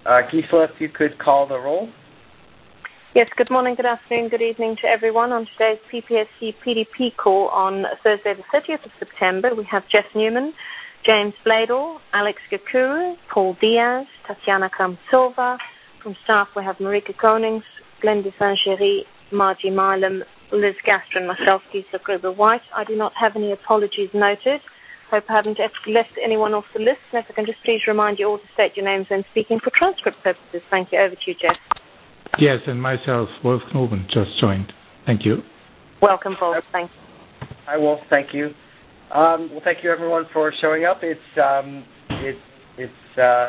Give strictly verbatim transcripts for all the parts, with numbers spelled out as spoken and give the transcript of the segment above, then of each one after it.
Uh, Gisela, if you could call the roll. Yes, good morning, good afternoon, good evening to everyone. On today's P P S C P D P call on Thursday the thirtieth of September, we have Jeff Newman, James Bladel, Alex Gakuru, Paul Diaz, Tatiana Kramsova. From staff, we have Marika Konings, Glenn Desaint-Géry, Margie Milam, Liz Gaston, and myself, Gisela Gruber-White. I do not have any apologies noted. Hope I haven't left anyone off the list. And if I can just please remind you all to state your names when speaking for transcript purposes. Thank you. Over to you, Jeff. Yes, and myself, Wolf Knoben, just joined. Thank you. Welcome, Wolf. Thank you. Hi, Wolf. Thank you. Um, well, thank you, everyone, for showing up. It's um, it, it's uh,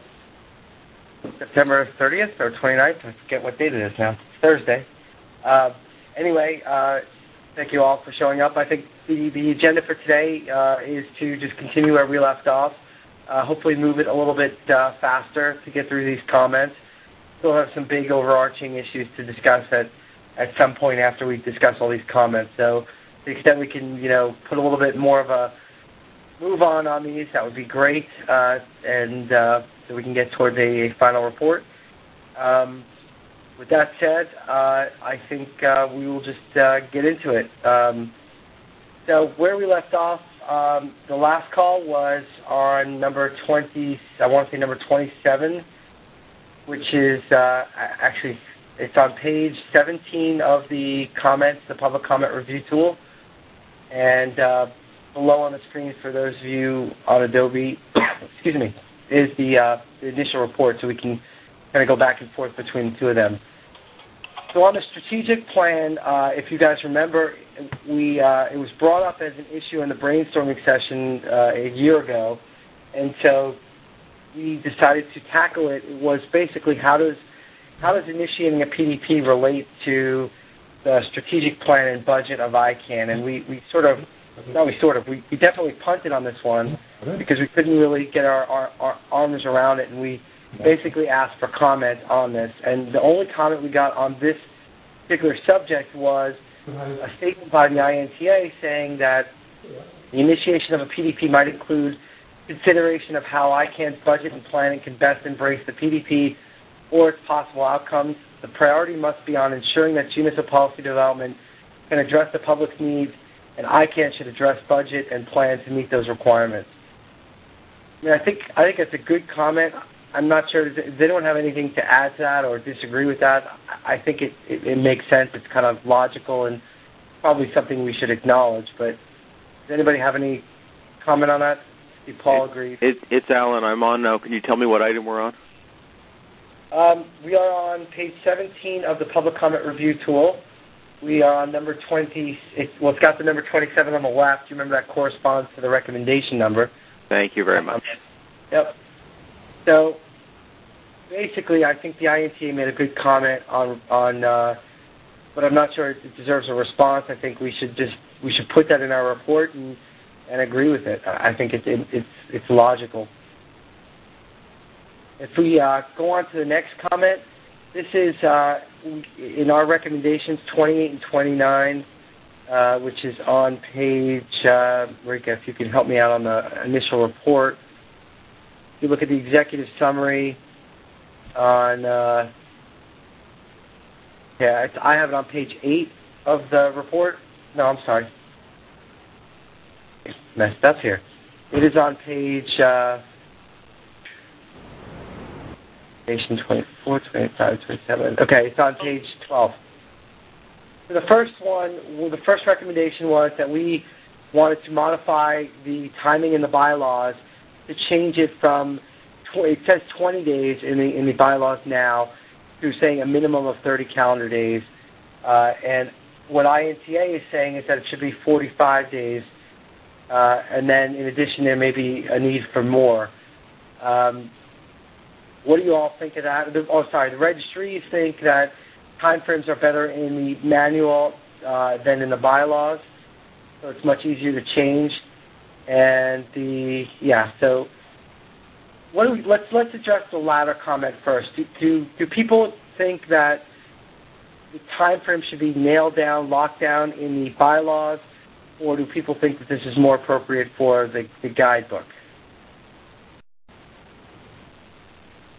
September thirtieth or twenty-ninth. I forget what date it is now. It's Thursday. Uh, anyway, uh, thank you all for showing up. I think the, the agenda for today uh, is to just continue where we left off, uh, hopefully move it a little bit uh, faster to get through these comments. Still have some big overarching issues to discuss at, at some point after we discuss all these comments. So to the extent we can, you know, put a little bit more of a move on on these, that would be great, uh, and uh, so we can get towards a, a final report. Um, with that said, uh, I think uh, we will just uh, get into it. Um, so where we left off, um, the last call was on number twenty, I want to say number twenty-seven, which is uh, actually, it's on page seventeen of the comments, the public comment review tool. And uh, below on the screen for those of you on Adobe, excuse me, is the, uh, the initial report, so we can kind of go back and forth between the two of them. So on the strategic plan, uh, if you guys remember, we uh, it was brought up as an issue in the brainstorming session uh, a year ago, and so we decided to tackle it. It was basically how does how does initiating a P D P relate to the strategic plan and budget of I CAN? And we, we sort of, no, we sort of, we, we definitely punted on this one because we couldn't really get our, our, our arms around it, and we basically asked for comment on this. And the only comment we got on this particular subject was a statement by the I N T A saying that the initiation of a P D P might include consideration of how I CAN's budget and planning can best embrace the P D P or its possible outcomes. The priority must be on ensuring that G M I S O policy development can address the public's needs, and I CAN should address budget and plan to meet those requirements. I mean, I think I think it's a good comment. I'm not sure, does anyone have anything to add to that or disagree with that? I think it, it, it makes sense. It's kind of logical and probably something we should acknowledge, but does anybody have any comment on that? Paul it, agrees. It, it's Alan. I'm on now. Can you tell me what item we're on? Um, we are on page seventeen of the public comment review tool. We are on number twenty. It, well, it's got the number twenty-seven on the left. You remember that corresponds to the recommendation number. Thank you very much. Um, yep. So basically, I think the I N T A made a good comment on on, uh, but I'm not sure it deserves a response. I think we should just we should put that in our report and. and agree with it. I think it, it, it's it's logical. If we uh, go on to the next comment, this is uh, in our recommendations twenty-eight and twenty-nine, uh, which is on page, uh, Rika, if you can help me out on the initial report. If you look at the executive summary on, uh, yeah, it's, I have it on page eight of the report. No, I'm sorry. Messed up here. It is on page uh, twenty-four, twenty-five, twenty-seven. Okay, it's on page twelve. So the first one, well, the first recommendation was that we wanted to modify the timing in the bylaws to change it from, it says twenty days in the in the bylaws now, to saying a minimum of thirty calendar days. Uh, and what I N T A is saying is that it should be forty-five days. Uh, and then, in addition, there may be a need for more. Um, what do you all think of that? The, oh, sorry, the registries think that timeframes are better in the manual uh, than in the bylaws, so it's much easier to change. And the yeah, so what do we, let's let's address the latter comment first. Do do, do people think that the timeframe should be nailed down, locked down in the bylaws? Or do people think that this is more appropriate for the, the guidebook?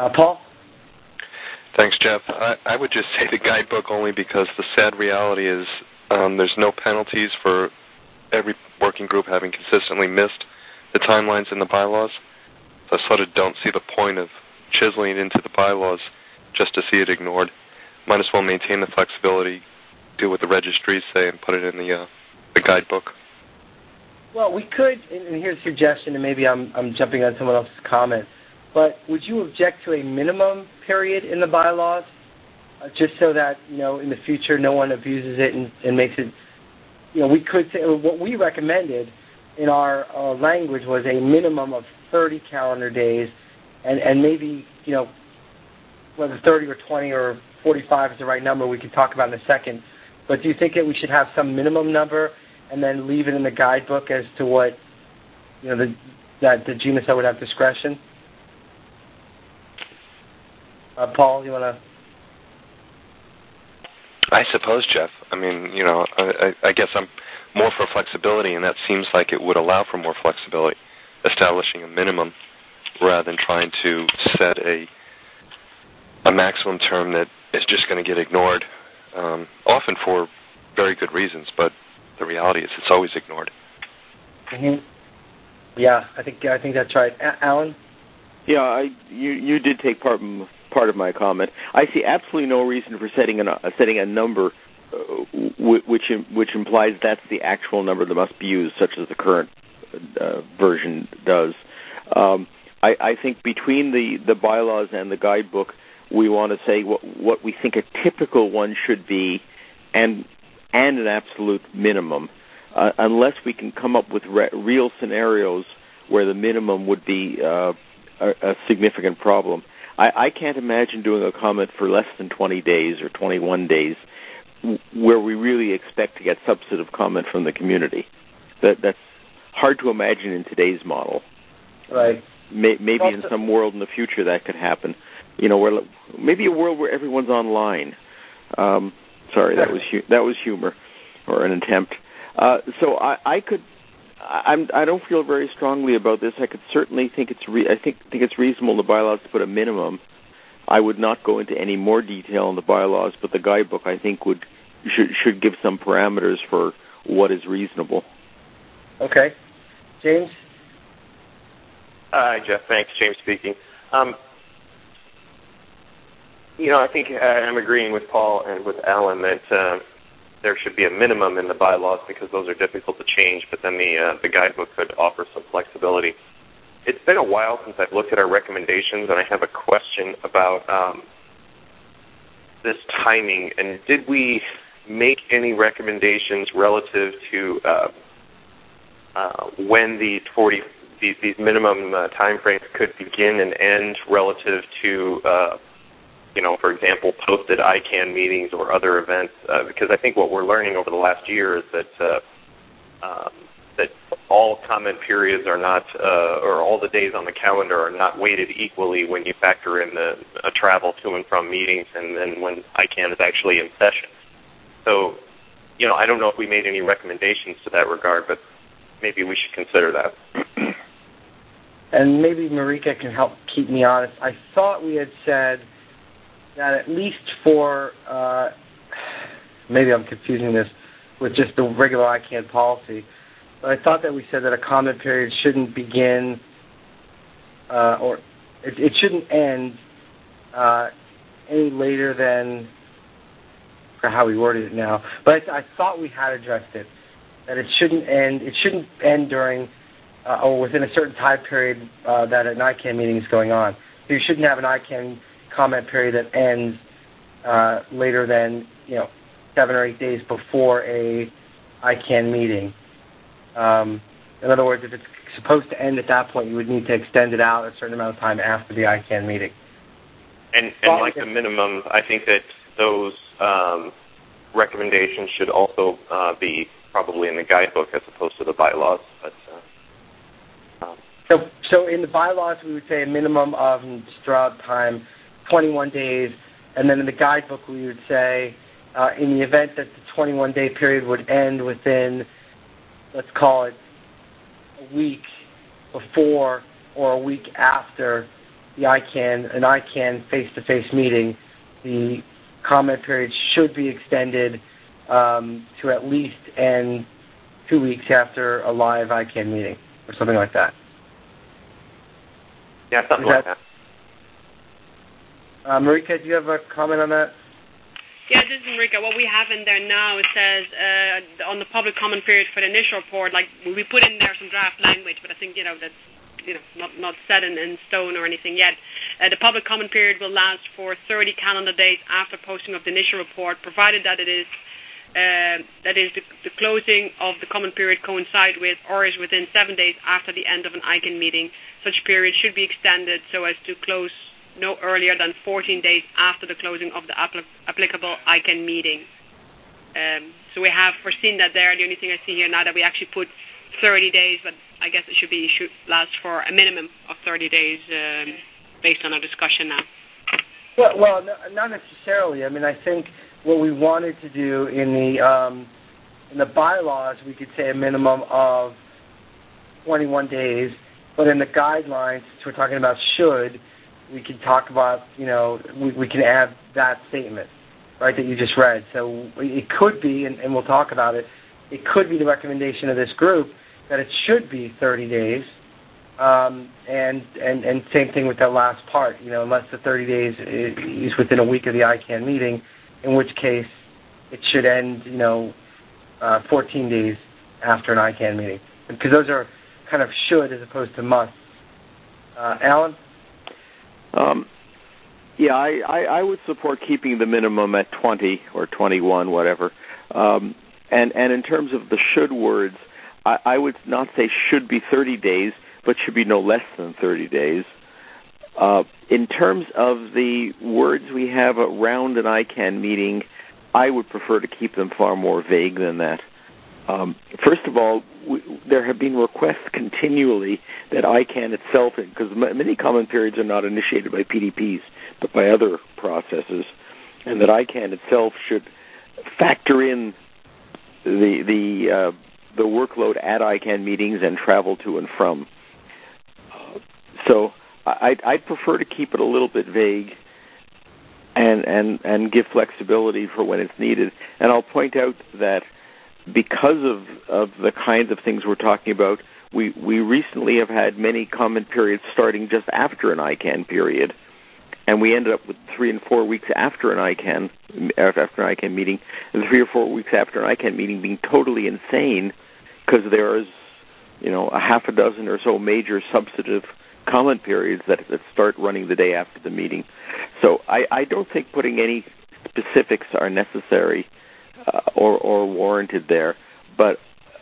Uh, Paul? Thanks, Jeff. I, I would just say the guidebook only because the sad reality is um, there's no penalties for every working group having consistently missed the timelines in the bylaws. So I sort of don't see the point of chiseling it into the bylaws just to see it ignored. Might as well maintain the flexibility, do what the registries say, and put it in the uh, the guidebook. Well, we could, and here's a suggestion, and maybe I'm, I'm jumping on someone else's comment, but would you object to a minimum period in the bylaws, uh, just so that, you know, in the future no one abuses it and, and makes it, you know, we could say, what we recommended in our uh, language was a minimum of thirty calendar days, and, and maybe, you know, whether thirty or twenty or forty-five is the right number, we can talk about in a second. But do you think that we should have some minimum number and then leave it in the guidebook as to what, you know, the, that the G M S O would have discretion? Uh, Paul, you want to? I suppose, Jeff. I mean, you know, I, I guess I'm more for flexibility, and that seems like it would allow for more flexibility, establishing a minimum rather than trying to set a a maximum term that is just going to get ignored, um, often for very good reasons, but the reality is it's always ignored. Mm-hmm. Yeah, I think I think that's right. A- Alan? Yeah, I, you you did take part part of my comment. I see absolutely no reason for setting a uh, setting a number uh, w- which which implies that's the actual number that must be used, such as the current uh, version does. Um, I, I think between the, the bylaws and the guidebook, we want to say what what we think a typical one should be, and and an absolute minimum, uh, unless we can come up with re- real scenarios where the minimum would be uh, a, a significant problem. I, I can't imagine doing a comment for less than twenty days or twenty-one days w- where we really expect to get substantive comment from the community. That That's hard to imagine in today's model. Right. May, maybe in some world in the future that could happen. You know, where maybe a world where everyone's online. Um, sorry, that was hu- that was humor or an attempt. Uh, so I, I could. I'm, I don't feel very strongly about this. I could certainly think it's re- I think think it's reasonable in the bylaws to put a minimum. I would not go into any more detail in the bylaws, but the guidebook I think would should should give some parameters for what is reasonable. Okay, James. Hi, Jeff. Thanks. James speaking. Um, you know, I think uh, I'm agreeing with Paul and with Alan that uh, there should be a minimum in the bylaws because those are difficult to change, but then the uh, the guidebook could offer some flexibility. It's been a while since I've looked at our recommendations, and I have a question about um, this timing. And did we make any recommendations relative to uh, uh, when the forty these, these minimum uh, timeframes could begin and end relative to, uh, you know, for example, posted I CANN meetings or other events? Uh, because I think what we're learning over the last year is that uh, um, that all comment periods are not, uh, or all the days on the calendar are not weighted equally when you factor in the uh, travel to and from meetings and then when I CANN is actually in session. So, you know, I don't know if we made any recommendations to that regard, but maybe we should consider that. And maybe Marika can help keep me honest. I thought we had said that at least for, uh, maybe I'm confusing this with just the regular I CANN policy, but I thought that we said that a comment period shouldn't begin, uh, or it, it shouldn't end uh, any later than, for how we worded it now, but I, I thought we had addressed it, that it shouldn't end, it shouldn't end during Uh, or within a certain time period uh, that an I CANN meeting is going on. So you shouldn't have an I CANN comment period that ends uh, later than, you know, seven or eight days before a I CANN meeting. Um, in other words, if it's supposed to end at that point, you would need to extend it out a certain amount of time after the I CANN meeting. And, and like the minimum, I think that those um, recommendations should also uh, be probably in the guidebook as opposed to the bylaws. But uh, So, so in the bylaws, we would say a minimum of, just throughout time, twenty-one days, and then in the guidebook, we would say, uh, in the event that the twenty-one day period would end within, let's call it, a week before or a week after the I CANN, an I CANN face-to-face meeting, the comment period should be extended um, to at least end two weeks after a live I CANN meeting, or something like that. Yeah, something Is like that, that. Uh, Marika, do you have a comment on that? Yeah, this is Marika. What we have in there now, it says uh, on the public comment period for the initial report, like we put in there some draft language, but I think, you know, that's you know, not, not set in, in stone or anything yet. Uh, the public comment period will last for thirty calendar days after posting of the initial report, provided that it is uh, that is the, the closing of the comment period coincide with or is within seven days after the end of an I CANN meeting. Such period should be extended so as to close no earlier than fourteen days after the closing of the apl- applicable I CANN meeting. Um, so we have foreseen that there. The only thing I see here now that we actually put thirty days, but I guess it should be should last for a minimum of thirty days um, based on our discussion now. Well, well, no, not necessarily. I mean, I think what we wanted to do in the um, in the bylaws, we could say a minimum of twenty-one days, but in the guidelines, since we're talking about should, we could talk about, you know, we, we can add that statement, right, that you just read. So it could be, and, and we'll talk about it, it could be the recommendation of this group that it should be thirty days, um, and, and and same thing with that last part, you know, unless the thirty days is within a week of the I CANN meeting, in which case it should end, you know, uh, fourteen days after an I CANN meeting. Because those are kind of should as opposed to must. Uh, Alan? Um, yeah, I, I, I would support keeping the minimum at twenty or twenty-one, whatever. Um, and, and in terms of the should words, I, I would not say should be thirty days, but should be no less than thirty days. Uh, in terms of the words we have around an I CANN meeting, I would prefer to keep them far more vague than that. Um, first of all, we, there have been requests continually that I CANN itself, because many comment periods are not initiated by P D Ps, but by other processes, and that I CANN itself should factor in the the uh, the workload at I CANN meetings and travel to and from. Uh, so I'd, I'd prefer to keep it a little bit vague and, and, and give flexibility for when it's needed. And I'll point out that because of, of the kinds of things we're talking about, we, we recently have had many comment periods starting just after an I CANN period. And we ended up with three and four weeks after an I CANN, after an I CANN meeting, and three or four weeks after an I CANN meeting being totally insane because there's, you know, a half a dozen or so major substantive comment periods that, that start running the day after the meeting. So I, I don't think putting any specifics are necessary uh, or, or warranted there, but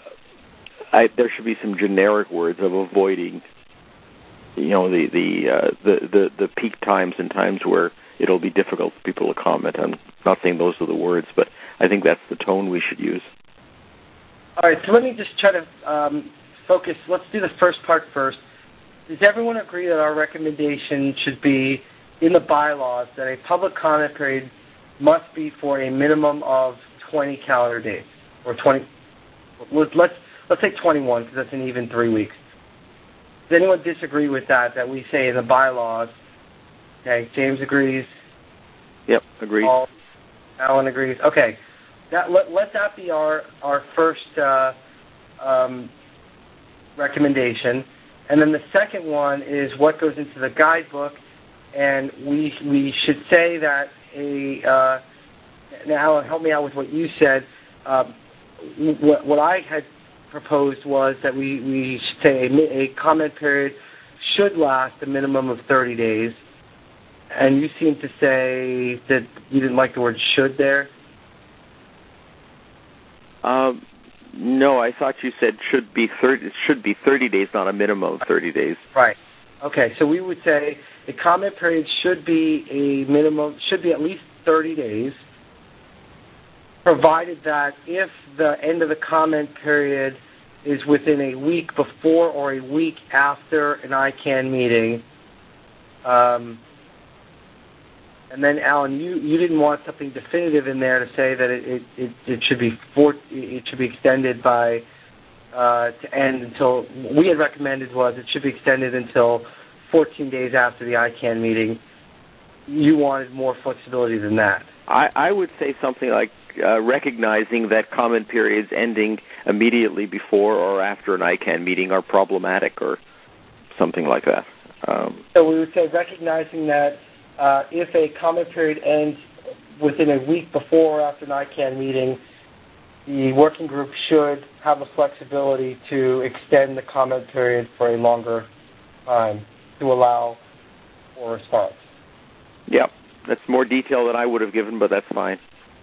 I, there should be some generic words of avoiding, you know, the the, uh, the the the peak times and times where it'll be difficult for people to comment. I'm not saying those are the words, but I think that's the tone we should use. All right, so let me just try to um, focus. Let's do the first part first. Does everyone agree that our recommendation should be in the bylaws that a public comment period must be for a minimum of twenty calendar days, or twenty? Let's let's say twenty-one because that's an even three weeks. Does anyone disagree with that? That we say in the bylaws? Okay, James agrees. Yep, agrees. Paul, Alan agrees. Okay, that let, let that be our our first uh, um, recommendation. And then the second one is what goes into the guidebook, and we we should say that a uh, now Alan, help me out with what you said. Um, what, what I had proposed was that we, we should say a, a comment period should last a minimum of thirty days, and you seem to say that you didn't like the word should there. Um. No, I thought you said should be thirty. It should be thirty days, not a minimum of thirty days. Right. Okay. So we would say the comment period should be a minimum, should be at least thirty days, provided that if the end of the comment period is within a week before or a week after an I CANN meeting. Um, And then, Alan, you, you didn't want something definitive in there to say that it it, it, it should be for, it should be extended by uh, to end until we had recommended was it should be extended until fourteen days after the I CANN meeting. You wanted more flexibility than that. I, I would say something like uh, recognizing that comment periods ending immediately before or after an I CANN meeting are problematic or something like that. Um, so we would say recognizing that uh, if a comment period ends within a week before or after an I CANN meeting, the working group should have the flexibility to extend the comment period for a longer time to allow for a response. Yep, that's more detail than I would have given, but that's fine.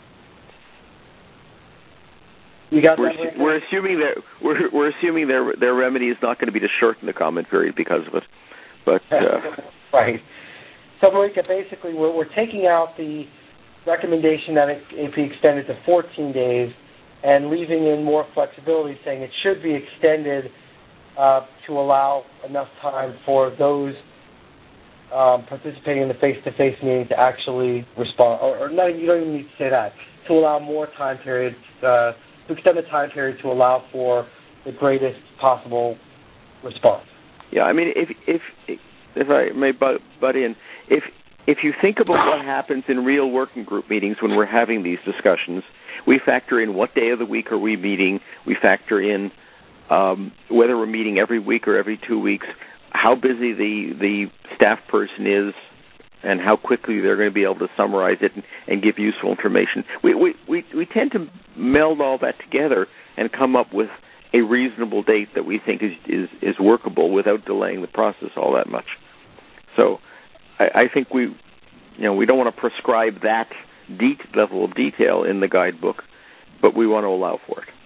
You got we're, that? We're assuming that we're we're assuming their their remedy is not going to be to shorten the comment period because of it, but uh, right. So, Marika, basically, we're we're taking out the recommendation that it, it be extended to fourteen days, and leaving in more flexibility, saying it should be extended uh, to allow enough time for those um, participating in the face-to-face meeting to actually respond. Or, or no, you don't even need to say that. To allow more time period, uh, to extend the time period to allow for the greatest possible response. Yeah, I mean, if if if I may butt, butt in, if if you think about what happens in real working group meetings when we're having these discussions, we factor in what day of the week are we meeting. We factor in um, whether we're meeting every week or every two weeks, how busy the, the staff person is, and how quickly they're going to be able to summarize it and, and give useful information. We, we, we, we tend to meld all that together and come up with a reasonable date that we think is, is, is workable without delaying the process all that much. So I, I think we, you know, we don't want to prescribe that deep level of detail in the guidebook, but we want to allow for it.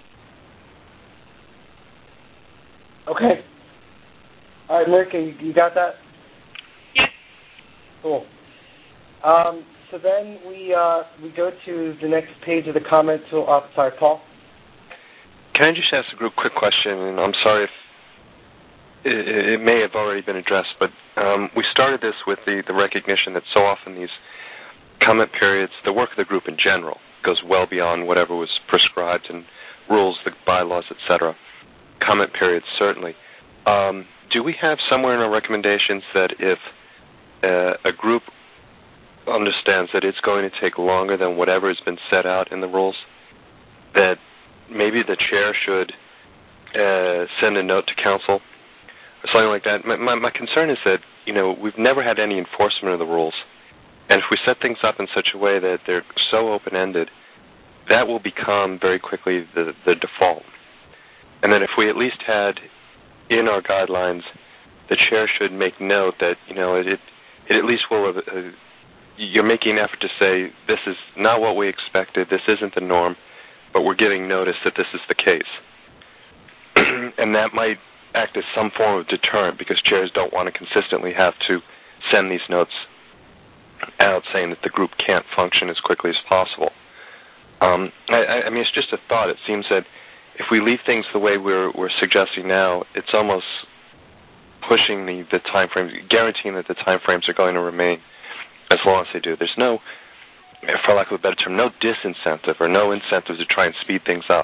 Okay. All right, Marika, you, you got that? Yes. Cool. Um, so then we uh, we go to the next page of the comment. To, uh, sorry, Paul? Can I just ask a group quick question? And I'm sorry if it, it may have already been addressed, but um, we started this with the, the recognition that so often these comment periods, the work of the group in general, goes well beyond whatever was prescribed in rules, the bylaws, et cetera. Comment periods, certainly. Um, do we have somewhere in our recommendations that if uh, a group understands that it's going to take longer than whatever has been set out in the rules, that maybe the chair should uh, send a note to council or something like that? My, my, my concern is that, you know, we've never had any enforcement of the rules. And if we set things up in such a way that they're so open-ended, that will become very quickly the, the default. And then if we at least had in our guidelines, the chair should make note that, you know, it, it at least will, uh, you're making an effort to say, this is not what we expected, this isn't the norm, but we're giving notice that this is the case. And that might act as some form of deterrent because chairs don't want to consistently have to send these notes out saying that the group can't function as quickly as possible. Um, I, I mean, it's just a thought. It seems that if we leave things the way we're, we're suggesting now, it's almost pushing the, the time frames, guaranteeing that the time frames are going to remain as long as they do. There's no, for lack of a better term, no disincentive or no incentive to try and speed things up.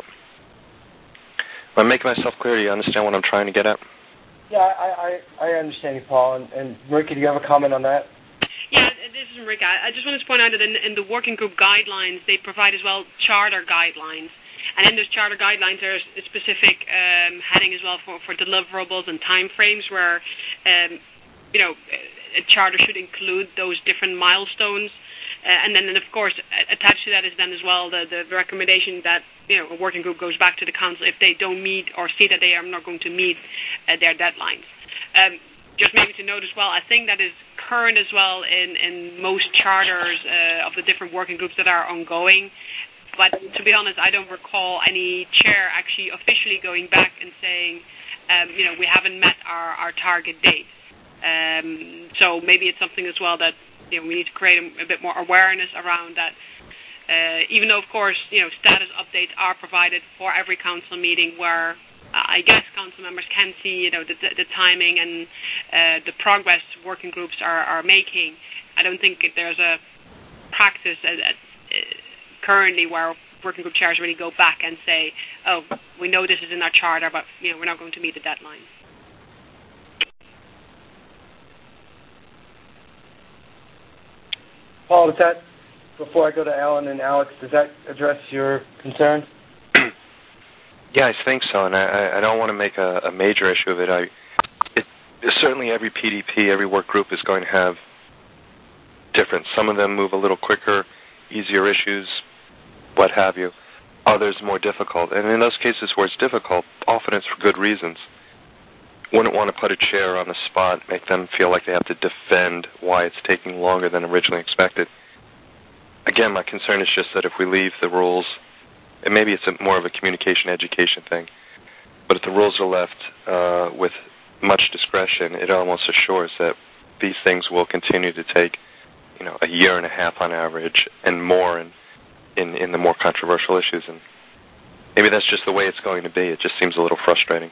Am I making myself clear? Do you understand what I'm trying to get at? Yeah, I, I, I understand you, Paul. And, and Marika, do you have a comment on that? Yeah, this is Marika. I just wanted to point out that in, in the working group guidelines, they provide as well charter guidelines. And in those charter guidelines, there's a specific um, heading as well for, for deliverables and time frames where, um, you know, a charter should include those different milestones. Uh, and then, and of course, attached to that is then as well the, the recommendation that, you know, a working group goes back to the council if they don't meet or see that they are not going to meet uh, their deadlines. Um, just maybe to note as well, I think that is current as well in, in most charters uh, of the different working groups that are ongoing. But to be honest, I don't recall any chair actually officially going back and saying, um, you know, we haven't met our, our target date. Um, so maybe it's something as well that, you know, we need to create a, a bit more awareness around that. Uh, even though, of course, you know, status updates are provided for every council meeting where uh, I guess council members can see, you know, the, the, the timing and uh, the progress working groups are, are making. I don't think there's a practice at, at, uh, currently where working group chairs really go back and say, oh, we know this is in our charter, but, you know, we're not going to meet the deadline. Paul, does that, before I go to Alan and Alex, does that address your concerns? Yeah, I think so, and I, I don't want to make a, a major issue of it. I, it. Certainly every P D P, every work group is going to have different. Some of them move a little quicker, easier issues, what have you. Others more difficult. And in those cases where it's difficult, often it's for good reasons. Wouldn't want to put a chair on the spot, make them feel like they have to defend why it's taking longer than originally expected. Again, my concern is just that if we leave the rules, and maybe it's a, more of a communication education thing, but if the rules are left uh, with much discretion, it almost assures that these things will continue to take, you know, a year and a half on average and more in, in, in the more controversial issues. And maybe that's just the way it's going to be. It just seems a little frustrating.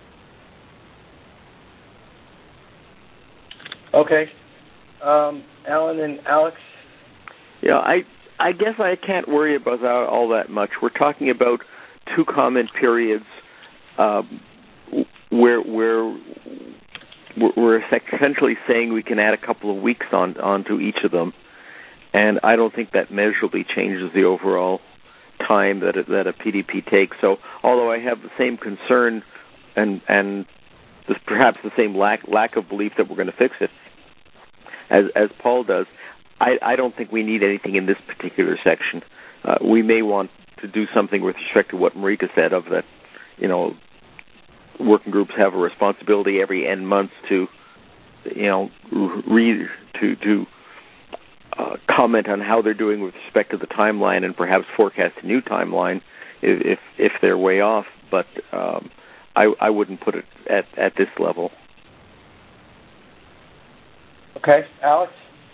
Okay. Um, Alan and Alex? Yeah, I I guess I can't worry about that all that much. We're talking about two comment periods um, where where we're essentially saying we can add a couple of weeks on onto each of them, and I don't think that measurably changes the overall time that a, that a P D P takes. So, although I have the same concern and and this, perhaps the same lack lack of belief that we're going to fix it, as as Paul does, I, I don't think we need anything in this particular section. Uh, we may want to do something with respect to what Marika said of that, you know, working groups have a responsibility every N months to, you know, read to to uh, comment on how they're doing with respect to the timeline and perhaps forecast a new timeline if if, if they're way off. But um, I, I wouldn't put it at, at this level. Okay, Alex?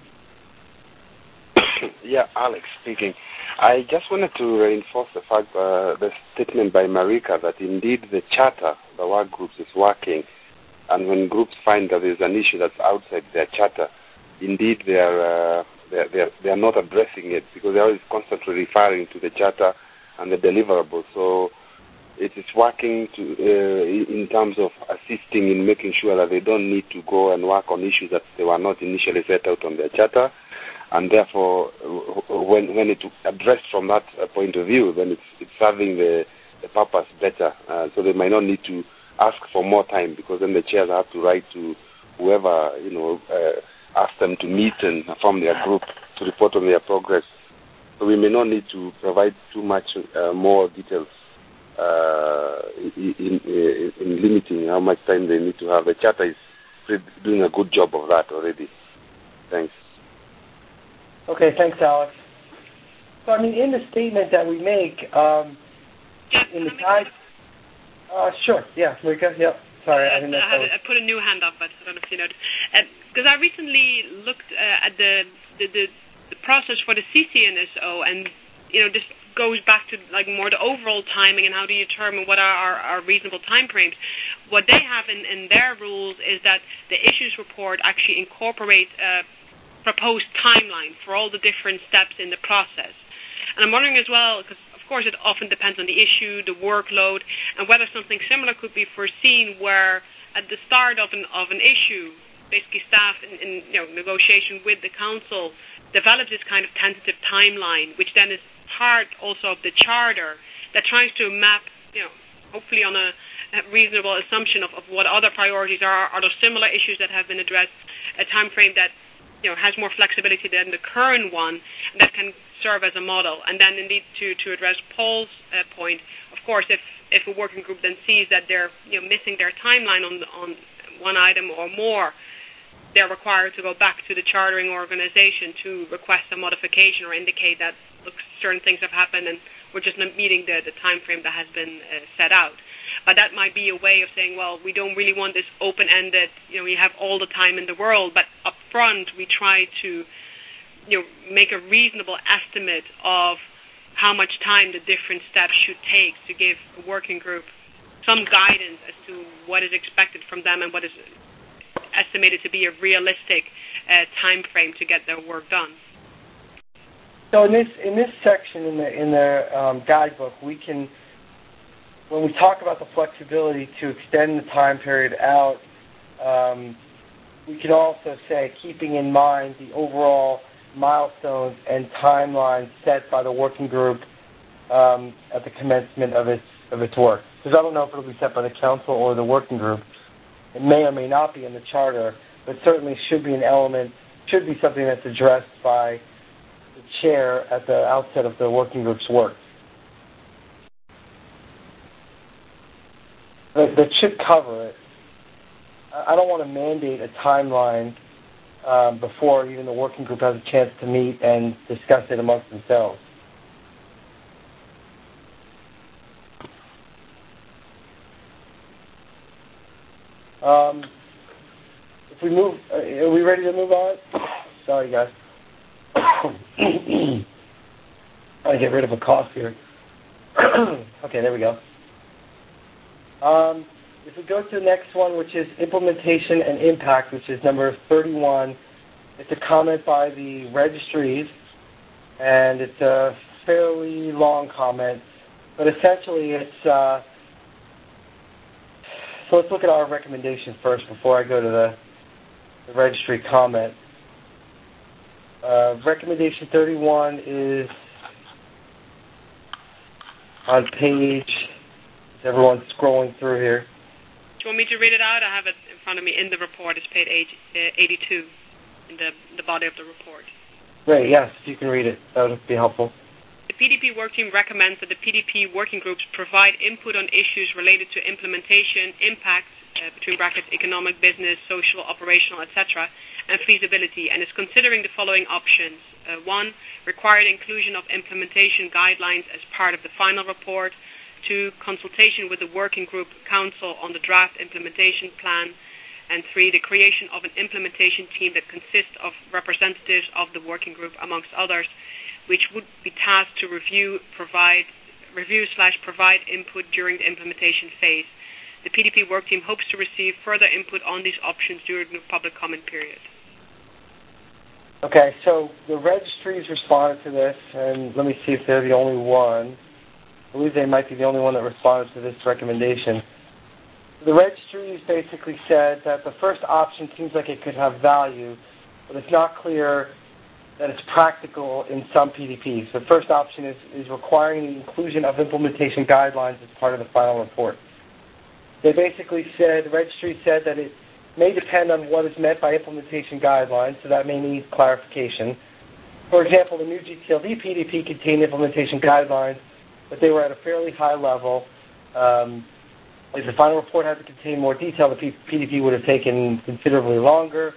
Yeah, Alex speaking. I just wanted to reinforce the fact, uh, the statement by Marika that indeed the charter, the work groups, is working, and when groups find that there's an issue that's outside their charter, indeed they are uh, they are, they are, they are not addressing it because they are constantly referring to the charter and the deliverables. So it is working to uh, in terms of assisting in making sure that they don't need to go and work on issues that they were not initially set out on their charter. And therefore, when when it's addressed from that point of view, then it's it's serving the, the purpose better. Uh, so they might not need to ask for more time because then the chairs have to write to whoever, you know, uh, ask them to meet and form their group to report on their progress. So we may not need to provide too much uh, more details uh, in, in, in limiting how much time they need to have. The charter is doing a good job of that already. Thanks. Okay, thanks, Alex. So, I mean, in the statement that we make, um, Jeff, in the can guide, uh, sure, yeah, Marika, yeah. Sorry, I uh, didn't know. I, had, I put a new hand up, but I don't know if you noticed. Because uh, I recently looked uh, at the, the, the, the process for the C C N S O, and, you know, this goes back to, like, more the overall timing and how do you determine what are our, our reasonable time frames. What they have in, in their rules is that the issues report actually incorporates uh, proposed timeline for all the different steps in the process. And I'm wondering as well, because of course it often depends on the issue, the workload, and whether something similar could be foreseen where at the start of an of an issue, basically staff in, in you know negotiation with the council develops this kind of tentative timeline, which then is part also of the charter that tries to map, you know, hopefully on a, a reasonable assumption of, of what other priorities are. Are there similar issues that have been addressed, a time frame that you know, has more flexibility than the current one, that can serve as a model. And then, indeed, to, to address Paul's uh, point, of course, if, if a working group then sees that they're you know, missing their timeline on on one item or more, they're required to go back to the chartering organization to request a modification or indicate that, look, certain things have happened and we're just not meeting the, the time frame that has been uh, set out. But that might be a way of saying, well, we don't really want this open-ended, you know, we have all the time in the world, but up front we try to, you know, make a reasonable estimate of how much time the different steps should take to give a working group some guidance as to what is expected from them and what is estimated to be a realistic uh, time frame to get their work done. So in this in this section in the in the um, guidebook, we can, when we talk about the flexibility to extend the time period out, um, we can also say, keeping in mind the overall milestones and timelines set by the working group um, at the commencement of its of its work. Because I don't know if it'll be set by the council or the working group. It may or may not be in the charter, but certainly should be an element, should be something that's addressed by the chair at the outset of the working group's work. That, that should cover it. I don't want to mandate a timeline um, before even the working group has a chance to meet and discuss it amongst themselves. Um, if we move, uh, are we ready to move on? Sorry, guys. I get rid of a cough here. Okay, there we go. Um, if we go to the next one, which is implementation and impact, which is number thirty-one, it's a comment by the registries, and it's a fairly long comment, but essentially it's, uh, so let's look at our recommendation first before I go to the, the registry comment. Uh, recommendation thirty-one is on page, is everyone scrolling through here? Do you want me to read it out? I have it in front of me in the report. It's page eighty-two in the, the body of the report. Great, yes, if you can read it, that would be helpful. The P D P work team recommends that the P D P working groups provide input on issues related to implementation, impact, uh, between brackets, economic, business, social, operational, et cetera, and feasibility, and is considering the following options. Uh, one, required inclusion of implementation guidelines as part of the final report. Two, consultation with the working group council on the draft implementation plan. And three, the creation of an implementation team that consists of representatives of the working group, amongst others, which would be tasked to review, provide, review slash provide input during the implementation phase. The P D P work team hopes to receive further input on these options during the public comment period. Okay, so the registries responded to this, and let me see if they're the only one. I believe they might be the only one that responded to this recommendation. The registries basically said that the first option seems like it could have value, but it's not clear that it's practical in some P D Ps. The first option is, is requiring the inclusion of implementation guidelines as part of the final report. They basically said, the registry said that it may depend on what is meant by implementation guidelines, so that may need clarification. For example, the new G T L D P D P contained implementation guidelines, but they were at a fairly high level. Um, if the final report had to contain more detail, the P D P would have taken considerably longer.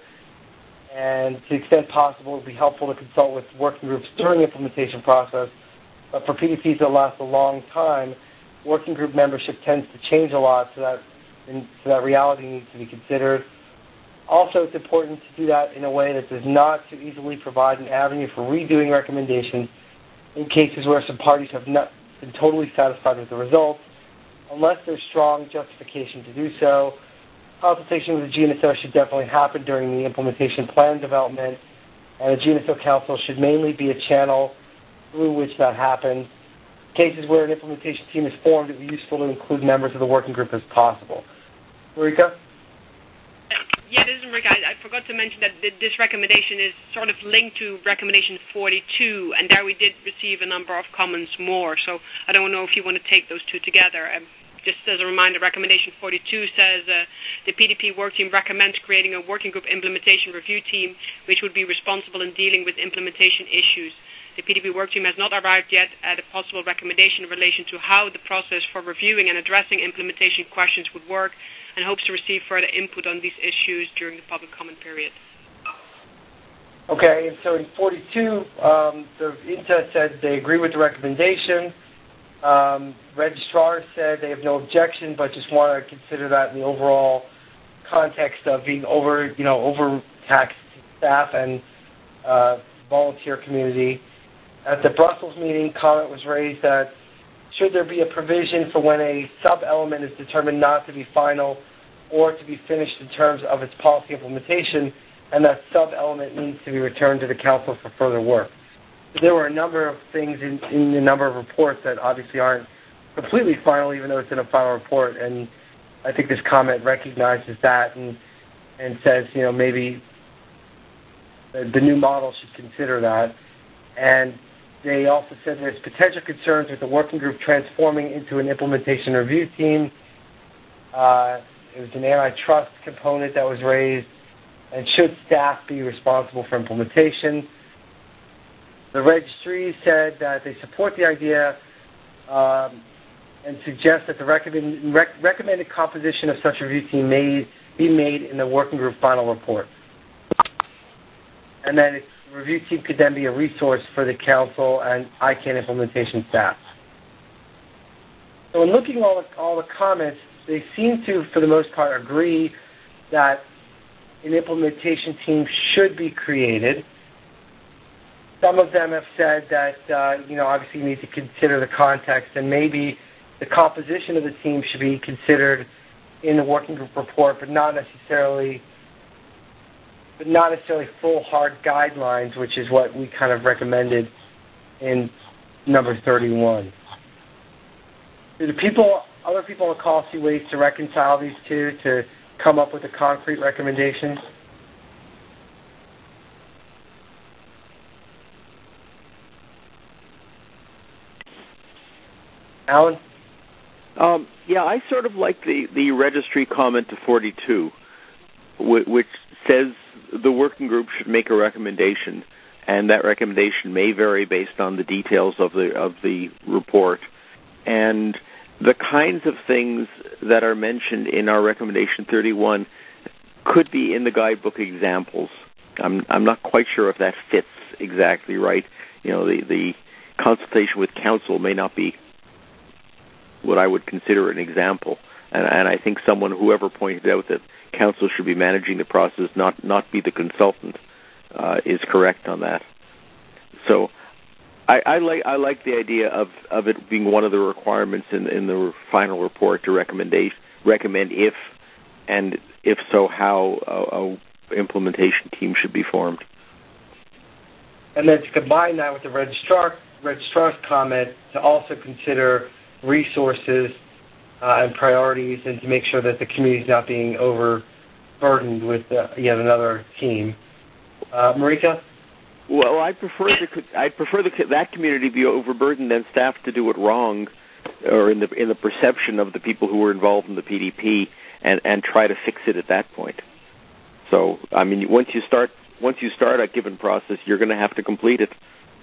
And to the extent possible, it would be helpful to consult with working groups during the implementation process. But for P D Ps that last a long time, working group membership tends to change a lot, so that, and, so that reality needs to be considered. Also, it's important to do that in a way that does not too easily provide an avenue for redoing recommendations in cases where some parties have not been totally satisfied with the results, unless there's strong justification to do so. Consultation with the G N S O should definitely happen during the implementation plan development, and the G N S O Council should mainly be a channel through which that happens. Cases where an implementation team is formed, it would be useful to include members of the working group as possible. Marika? Yeah, this is Marika. I, I forgot to mention that this recommendation is sort of linked to recommendation forty-two, and there we did receive a number of comments more, so I don't know if you want to take those two together. Um, just as a reminder, recommendation forty-two says uh, the P D P work team recommends creating a working group implementation review team which would be responsible in dealing with implementation issues. The P D P work team has not arrived yet at a possible recommendation in relation to how the process for reviewing and addressing implementation questions would work, and hopes to receive further input on these issues during the public comment period. Okay, and so in forty-two, um, the I N T A said they agree with the recommendation. Um, registrar said they have no objection, but just want to consider that in the overall context of being over, you know, overtaxed staff and uh, volunteer community. At the Brussels meeting, comment was raised that should there be a provision for when a sub-element is determined not to be final or to be finished in terms of its policy implementation, and that sub-element needs to be returned to the Council for further work. There were a number of things in, in a number of reports that obviously aren't completely final, even though it's in a final report, and I think this comment recognizes that and, and says, you know, maybe the, the new model should consider that. And they also said there's potential concerns with the working group transforming into an implementation review team. Uh, it was an antitrust component that was raised. And should staff be responsible for implementation? The registry said that they support the idea um, and suggest that the recommend, rec- recommended composition of such a review team may be made in the working group final report. And then the review team could then be a resource for the council and I CANN implementation staff. So in looking at all the, all the comments, they seem to, for the most part, agree that an implementation team should be created. Some of them have said that, uh, you know, obviously you need to consider the context and maybe the composition of the team should be considered in the working group report, but not necessarily but not necessarily full hard guidelines, which is what we kind of recommended in number thirty-one. Do the people, other people on the call see ways to reconcile these two to come up with a concrete recommendation? Alan? Um, yeah, I sort of like the, the registry comment to forty-two, which says the working group should make a recommendation, and that recommendation may vary based on the details of the of the report. And the kinds of things that are mentioned in our recommendation thirty-one could be in the guidebook examples. I'm I'm not quite sure if that fits exactly right. You know, the, the consultation with counsel may not be what I would consider an example. And, and I think someone, whoever pointed out that counsel should be managing the process, not, not be the consultant, uh, is correct on that. So I, I like I like the idea of, of it being one of the requirements in, in the final report to recommend recommend if, and if so, how a, a implementation team should be formed. And then to combine that with the registrar registrar's comment to also consider resources uh, and priorities, and to make sure that the community is not being overburdened with uh, yet another team. Uh, Marika? Well, I prefer the I prefer the, that community be overburdened than staff to do it wrong, or in the in the perception of the people who were involved in the P D P, and, and try to fix it at that point. So, I mean, once you start once you start a given process, you're going to have to complete it.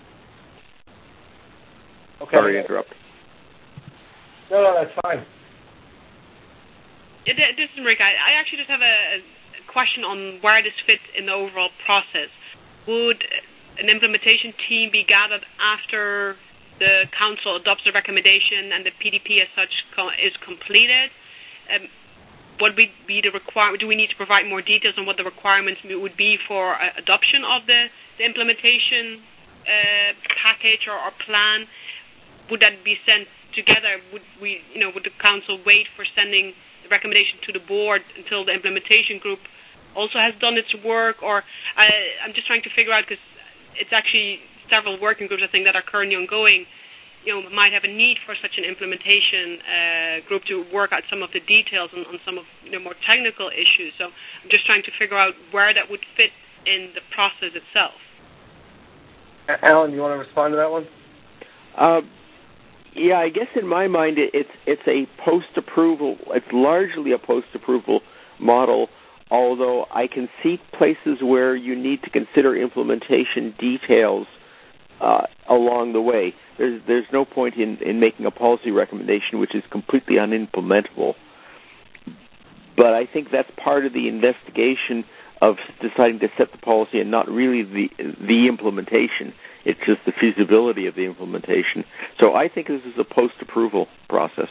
Okay. Sorry to interrupt. No, no, that's fine. Yeah, this is Marika. I actually just have a, a question on where this fits in the overall process. Would an implementation team be gathered after the council adopts the recommendation and the P D P as such is completed? Um, what would be the requirement? Do we need to provide more details on what the requirements would be for uh, adoption of the, the implementation uh, package or, or plan? Would that be sent together? Would we, you know, would the council wait for sending the recommendation to the board until the implementation group also has done its work? Or uh, I'm just trying to figure out, because it's actually several working groups I think that are currently ongoing, you know, might have a need for such an implementation uh, group to work out some of the details on, on some of, you know, more technical issues. So I'm just trying to figure out where that would fit in the process itself. Alan, do you want to respond to that one? Uh, yeah, I guess in my mind it, it's it's a post-approval. It's largely a post-approval model, although I can see places where you need to consider implementation details uh, along the way. There's there's no point in, in making a policy recommendation which is completely unimplementable. But I think that's part of the investigation of deciding to set the policy, and not really the the implementation. It's just the feasibility of the implementation. So I think this is a post-approval process.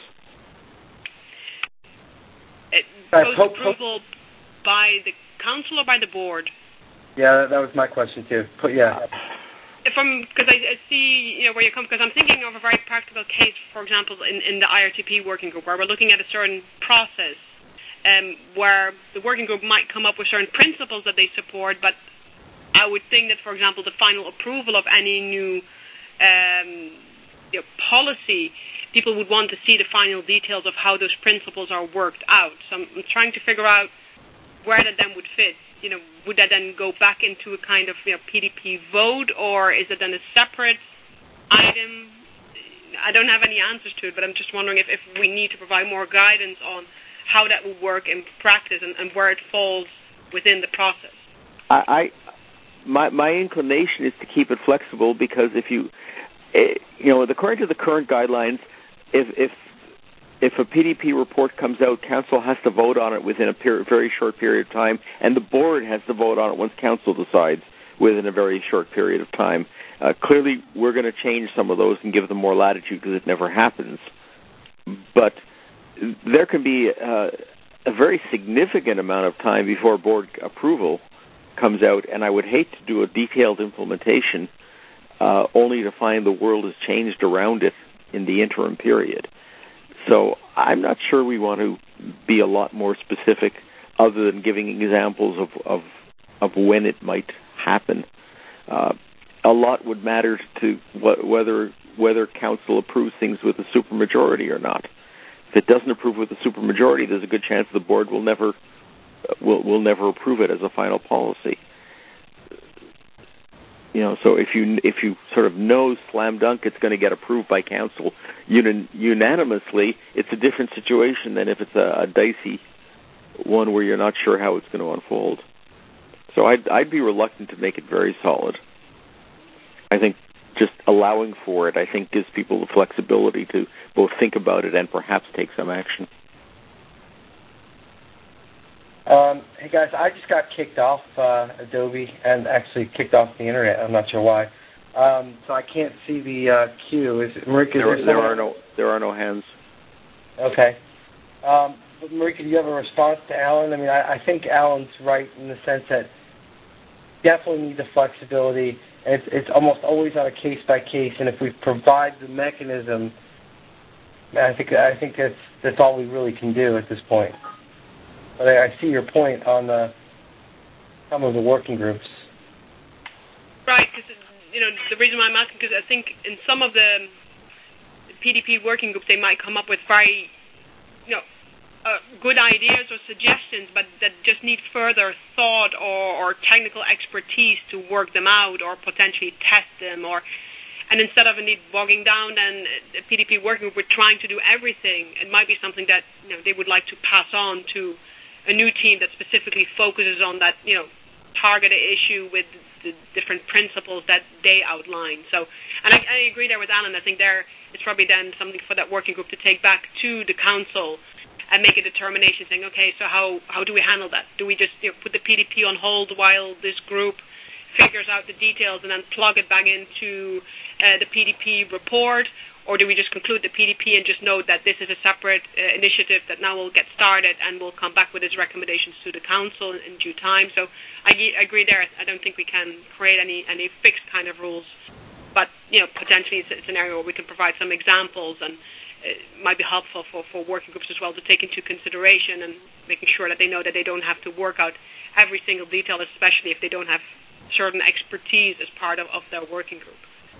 Post-approval by the council or by the board? Yeah, that was my question too. But yeah. From because I, I see, you know, where you come, because I'm thinking of a very practical case, for example, in, in the I R T P working group, where we're looking at a certain process, um, where the working group might come up with certain principles that they support, but I would think that, for example, the final approval of any new um, you know, policy, people would want to see the final details of how those principles are worked out. So I'm, I'm trying to figure out where that then would fit. you know, would that then go back into a kind of, you know, P D P vote, or is it then a separate item? I don't have any answers to it, but I'm just wondering if, if we need to provide more guidance on how that will work in practice and, and where it falls within the process. I, I my my inclination is to keep it flexible, because if you, you know, according to the current guidelines, if if if a P D P report comes out, council has to vote on it within a period, very short period of time, and the board has to vote on it once council decides within a very short period of time. Uh, clearly, we're going to change some of those and give them more latitude because it never happens. But there can be uh, a very significant amount of time before board approval comes out, and I would hate to do a detailed implementation uh, only to find the world has changed around it in the interim period. So I'm not sure we want to be a lot more specific other than giving examples of, of, of when it might happen. Uh, a lot would matter to wh- whether whether council approves things with a supermajority or not. If it doesn't approve with a supermajority, there's a good chance the board will never uh, will will never approve it as a final policy. You know, so if you if you sort of know slam dunk it's going to get approved by council un- unanimously, it's a different situation than if it's a, a dicey one where you're not sure how it's going to unfold. So I'd I'd be reluctant to make it very solid. I think just allowing for it, I think, gives people the flexibility to both think about it and perhaps take some action. Um, hey guys, I just got kicked off uh, Adobe and actually kicked off the internet. I'm not sure why, um, so I can't see the uh, queue. Is Marika? There, there are no there are no hands. Okay, um, but Marika, do you have a response to Alan? I mean, I, I think Alan's right in the sense that definitely need the flexibility. And it's it's almost always on a case by case, and if we provide the mechanism, I think I think that's that's all we really can do at this point. But I, I see your point on the, some of the working groups. Right, because, you know, the reason why I'm asking, because I think in some of the P D P working groups, they might come up with very, you know, uh, good ideas or suggestions, but that just need further thought or, or technical expertise to work them out or potentially test them. Or, and instead of indeed bogging down and the P D P working group with trying to do everything, it might be something that, you know, they would like to pass on to a new team that specifically focuses on that, you know, targeted issue with the different principles that they outline. So, and I, I agree there with Alan. I think there it's probably then something for that working group to take back to the council and make a determination, saying, okay, so how, how do we handle that? Do we just, you know, put the P D P on hold while this group figures out the details and then plug it back into uh, the P D P report? Or do we just conclude the P D P and just know that this is a separate uh, initiative that now will get started and will come back with its recommendations to the council in due time? So I, I agree there. I don't think we can create any, any fixed kind of rules. But, you know, potentially it's a scenario where we can provide some examples, and it might be helpful for, for working groups as well to take into consideration and making sure that they know that they don't have to work out every single detail, especially if they don't have certain expertise as part of, of their working group.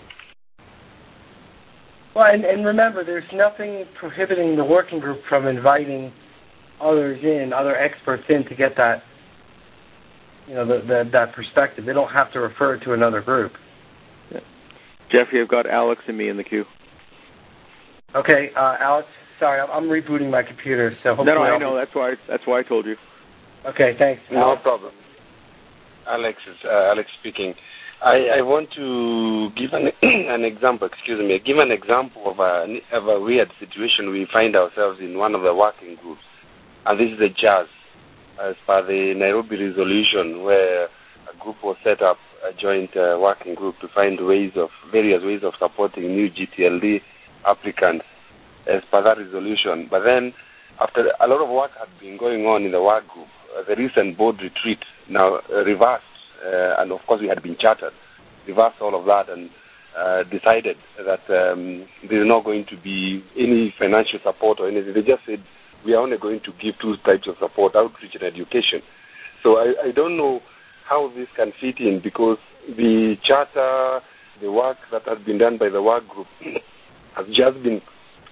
Well, and, and remember, there's nothing prohibiting the working group from inviting others in, other experts in, to get that, you know, the, the, that perspective. They don't have to refer to another group. Yeah. Jeffrey, I've got Alex and me in the queue. Okay, uh, Alex. Sorry, I'm, I'm rebooting my computer, so hopefully. No, no, I I'll know. be... That's why. That's why I told you. Okay, thanks. No Alex. problem. Alex is uh, Alex speaking. I, I want to give an, an example, excuse me, give an example of a, of a weird situation we find ourselves in one of the working groups. And this is the jazz, as per the Nairobi resolution, where a group was set up, a joint uh, working group, to find ways of, various ways of supporting new G T L D applicants as per that resolution. But then, after a lot of work had been going on in the work group, uh, the recent board retreat now uh, reversed. Uh, and of course, we had been chartered, reversed all of that, and uh, decided that um, there's not going to be any financial support or anything. They just said we are only going to give two types of support: outreach and education. So I, I don't know how this can fit in, because the charter, the work that has been done by the work group, has just been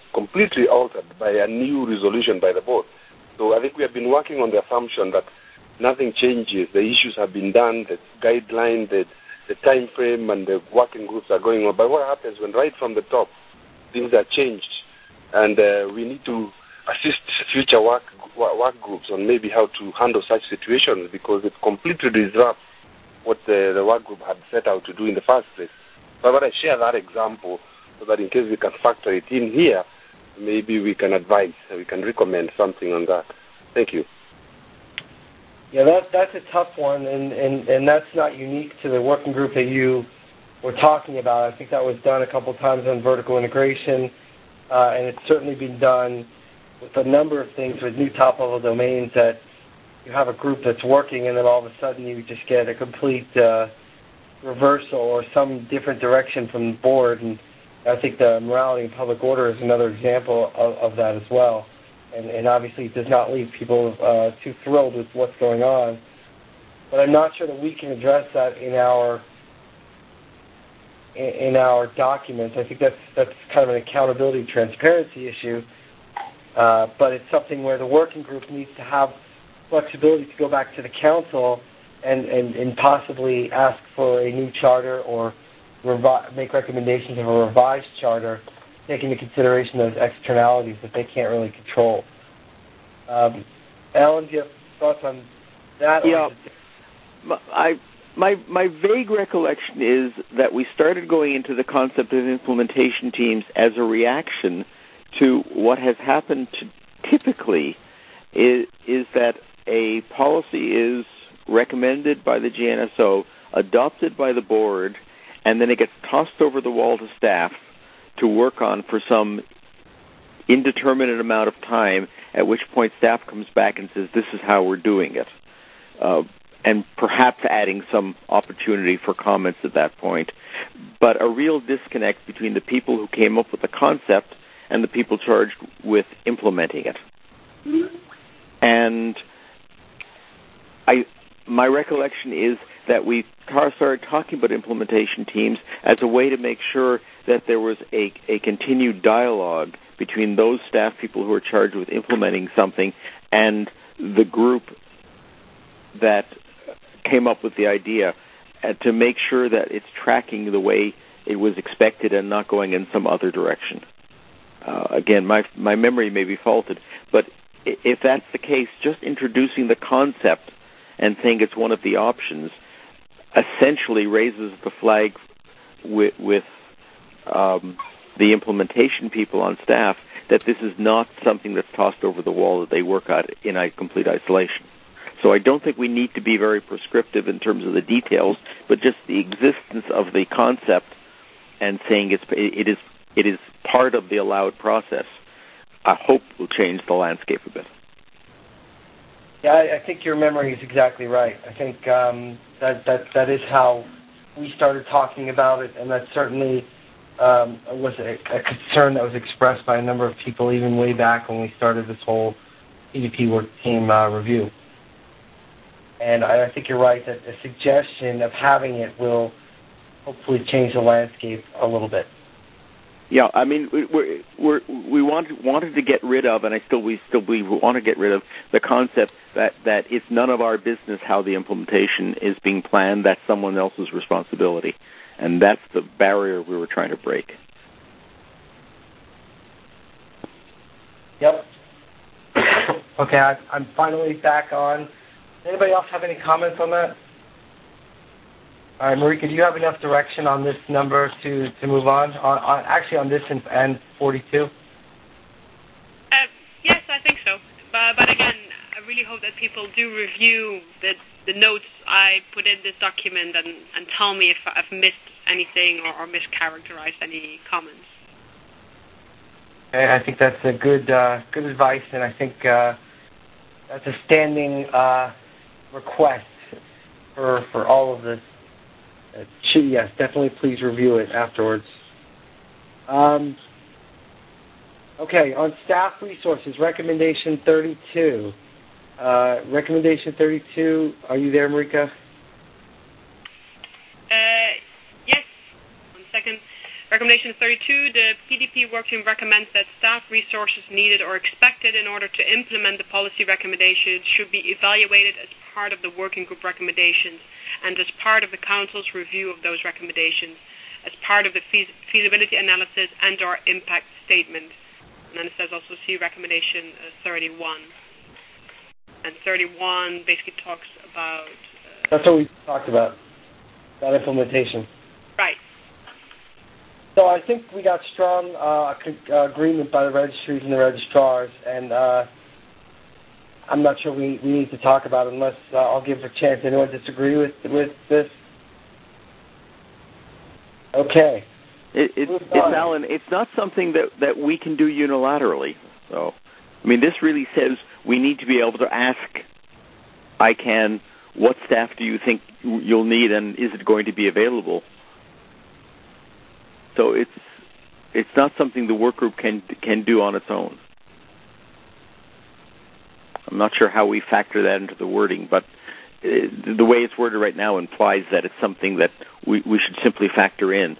completely altered by a new resolution by the board. So I think we have been working on the assumption that nothing changes. The issues have been done, the guideline, the, the time frame, and the working groups are going on. But what happens when right from the top, things are changed, and uh, we need to assist future work, work groups on maybe how to handle such situations, because it completely disrupts what the, the work group had set out to do in the first place. So I want to share that example so that in case we can factor it in here, maybe we can advise, we can recommend something on that. Thank you. Yeah, that, that's a tough one, and, and, and that's not unique to the working group that you were talking about. I think that was done a couple times on vertical integration, uh, and it's certainly been done with a number of things with new top-level domains that you have a group that's working, and then all of a sudden you just get a complete uh, reversal or some different direction from the board. And I think the morality and public order is another example of, of that as well. And, and obviously it does not leave people uh, too thrilled with what's going on. But I'm not sure that we can address that in our in, in our documents. I think that's that's kind of an accountability, transparency issue. Uh, but it's something where the working group needs to have flexibility to go back to the council and, and, and possibly ask for a new charter or revi- make recommendations of a revised charter, taking into consideration those externalities that they can't really control. Um, Alan, do you have thoughts on that? Yeah, I, my, my vague recollection is that we started going into the concept of implementation teams as a reaction to what has happened to typically is, is that a policy is recommended by the G N S O, adopted by the board, and then it gets tossed over the wall to staff to work on for some indeterminate amount of time, at which point staff comes back and says, this is how we're doing it, uh, and perhaps adding some opportunity for comments at that point. But a real disconnect between the people who came up with the concept and the people charged with implementing it. Mm-hmm. And I, my recollection is that we started talking about implementation teams as a way to make sure that there was a, a continued dialogue between those staff people who are charged with implementing something and the group that came up with the idea, uh, to make sure that it's tracking the way it was expected and not going in some other direction. Uh, again, my my memory may be faulted, but if that's the case, just introducing the concept and saying it's one of the options essentially raises the flag with, with um, the implementation people on staff that this is not something that's tossed over the wall that they work at in a complete isolation. So I don't think we need to be very prescriptive in terms of the details, but just the existence of the concept and saying it's, it is it is part of the allowed process, I hope will change the landscape a bit. Yeah, I, I think your memory is exactly right. I think um, that, that that is how we started talking about it, and that certainly um, was a, a concern that was expressed by a number of people even way back when we started this whole P D P work team uh, review. And I, I think you're right that the suggestion of having it will hopefully change the landscape a little bit. Yeah, I mean, we're, we're, we want, wanted to get rid of, and I still we still we want to get rid of the concept that, that it's none of our business how the implementation is being planned. That's someone else's responsibility, and that's the barrier we were trying to break. Yep. Okay, I, I'm finally back on. Anybody else have any comments on that? All right, Marika, do you have enough direction on this number to, to move on? on, on actually, on this and, and forty-two? Uh, yes, I think so. But, but again, I really hope that people do review the, the notes I put in this document and, and tell me if I've missed anything or, or mischaracterized any comments. Okay, I think that's a good uh, good advice, and I think uh, that's a standing uh, request for for all of this. Uh, yes, definitely please review it afterwards. Um, okay, on staff resources, recommendation thirty-two. Uh, recommendation thirty-two, are you there, Marika? Uh, yes, one second. Recommendation thirty-two, the P D P work team recommends that staff resources needed or expected in order to implement the policy recommendations should be evaluated as part of the working group recommendations and as part of the Council's review of those recommendations, as part of the feas- feasibility analysis and or impact statement. And then it says also see recommendation uh, thirty-one. And thirty-one basically talks about... Uh, That's what we talked about, that implementation. Right. So I think we got strong uh, con- agreement by the registries and the registrars, and uh, I'm not sure we, we need to talk about it unless uh, I'll give a chance. Anyone disagree with with this? Okay. It, it, it's Alan. It's not something that, that we can do unilaterally. So, I mean, this really says we need to be able to ask I CAN, what staff do you think you'll need, and is it going to be available? So it's it's not something the work group can can do on its own. I'm not sure how we factor that into the wording, but uh, the way it's worded right now implies that it's something that we, we should simply factor in.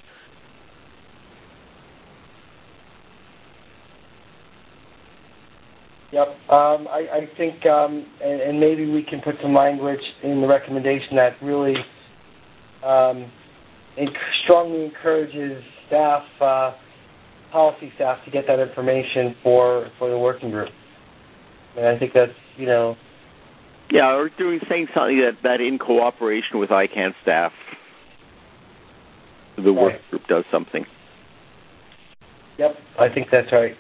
Yep. Um, I, I think, um, and, and maybe we can put some language in the recommendation that really um, enc- strongly encourages staff, uh, policy staff, to get that information for, for the working group. And I think that's, you know... Yeah, or doing saying something that, that in cooperation with I CAN staff, the right. work group does something. Yep, I think that's right.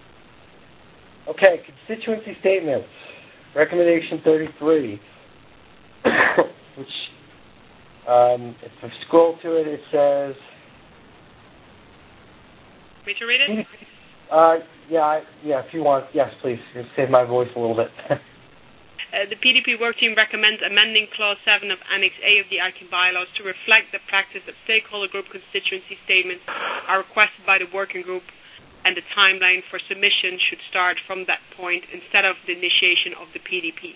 Okay, constituency statements. Recommendation thirty-three, which, um, if I scroll to it, it says... Me to read it? Uh, yeah, I, yeah, if you want, yes, please. Save my voice a little bit. uh, the P D P work team recommends amending Clause seven of Annex A of the I CAN bylaws to reflect the practice that stakeholder group constituency statements are requested by the working group, and the timeline for submission should start from that point instead of the initiation of the P D P.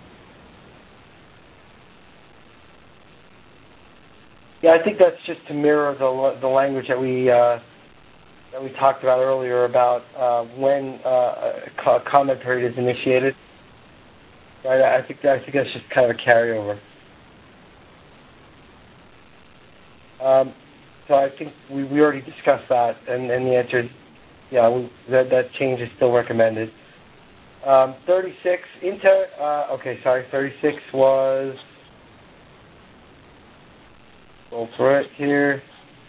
Yeah, I think that's just to mirror the the language that we uh, that we talked about earlier about uh, when uh, a comment period is initiated. Right? I think that, I think that's just kind of a carryover. Um, so I think we, we already discussed that, and, and the answer is yeah, we, that that change is still recommended. Um, thirty-six into uh, okay, sorry, thirty-six was. Go for it here.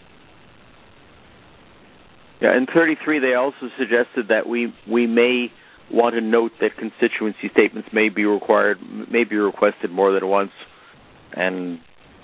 Yeah, in thirty-three, they also suggested that we we may want to note that constituency statements may be required, may be requested more than once, and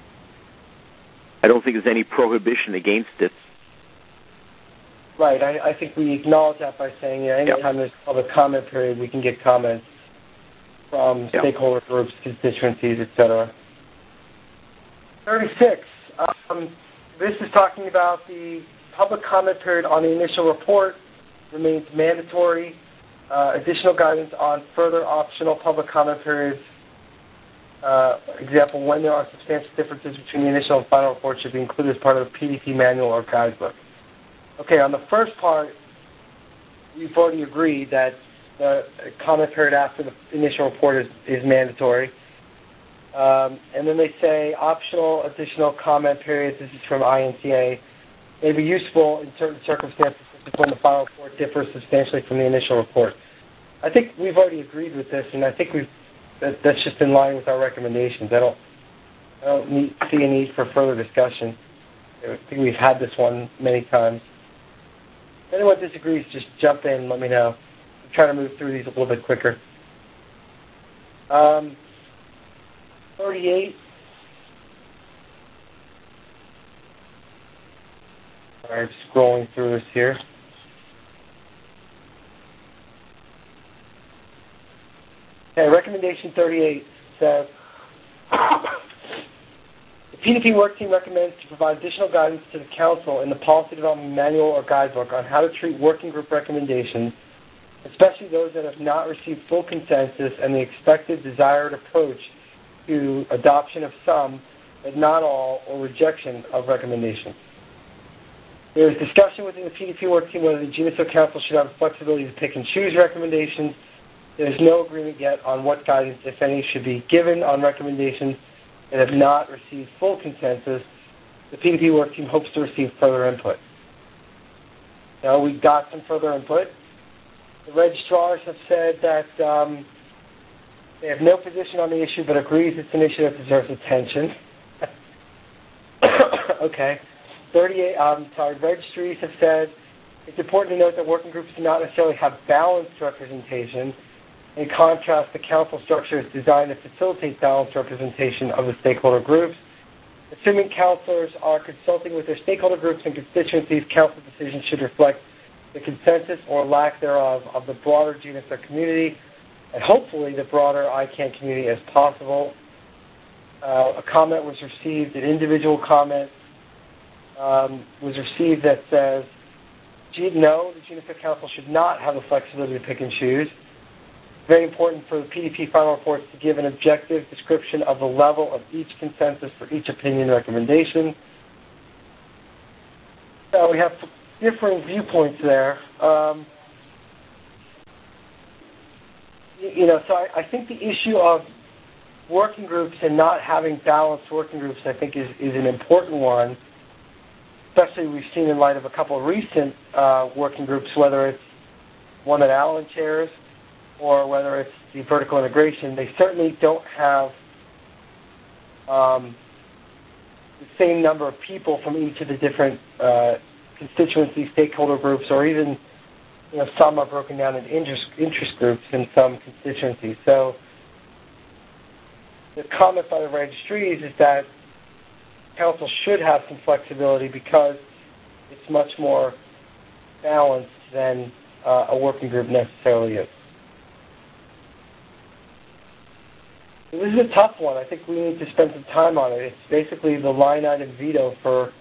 I don't think there's any prohibition against it. Right, I, I think we acknowledge that by saying, yeah, anytime yep. there's a public comment period, we can get comments from yep. stakeholder groups, constituencies, et cetera. thirty-six, um, this is talking about the public comment period on the initial report remains mandatory. Uh, additional guidance on further optional public comment periods. Uh, example, when there are substantial differences between the initial and final report should be included as part of the P D P manual or guidebook. Okay, on the first part, we've already agreed that the comment period after the initial report is, is mandatory. Um, and then they say optional additional comment periods, this is from I N T A, may be useful in certain circumstances when the final report differs substantially from the initial report. I think we've already agreed with this, and I think we've that, that's just in line with our recommendations. I don't, I don't need, see a need for further discussion. I think we've had this one many times. If anyone disagrees, just jump in and let me know. I'm trying to move through these a little bit quicker. Um, thirty-eight. Sorry, scrolling through this here. Okay, recommendation thirty-eight says, the P D P work team recommends to provide additional guidance to the Council in the policy development manual or guidebook on how to treat working group recommendations, especially those that have not received full consensus and the expected desired approach to adoption of some, but not all, or rejection of recommendations. There is discussion within the P D P work team whether the G N S O Council should have the flexibility to pick and choose recommendations There is no agreement yet on what guidance, if any, should be given on recommendations that have not received full consensus. The P D P work team hopes to receive further input. Now, we got some further input. The registrars have said that um, they have no position on the issue but agrees this initiative deserves attention. Okay. thirty-eight, um, sorry, registries have said it's important to note that working groups do not necessarily have balanced representation. In contrast, the council structure is designed to facilitate balanced representation of the stakeholder groups. Assuming councilors are consulting with their stakeholder groups and constituencies, council decisions should reflect the consensus or lack thereof of the broader G N S R community and hopefully the broader I CANN community as possible. Uh, a comment was received, an individual comment um, was received that says, no, the G N S R Council should not have the flexibility to pick and choose. Very important for the P D P final reports to give an objective description of the level of each consensus for each opinion recommendation. So we have differing viewpoints there. Um, you know, so I, I think the issue of working groups and not having balanced working groups, I think, is, is an important one, especially we've seen in light of a couple of recent uh, working groups, whether it's one that Alan chairs or whether it's the vertical integration. They certainly don't have um, the same number of people from each of the different uh, constituency stakeholder groups, or even, you know, some are broken down into interest, interest groups in some constituencies. So the comment by the registries is that council should have some flexibility because it's much more balanced than uh, a working group necessarily is. This is a tough one. I think we need to spend some time on it. It's basically the line item veto for,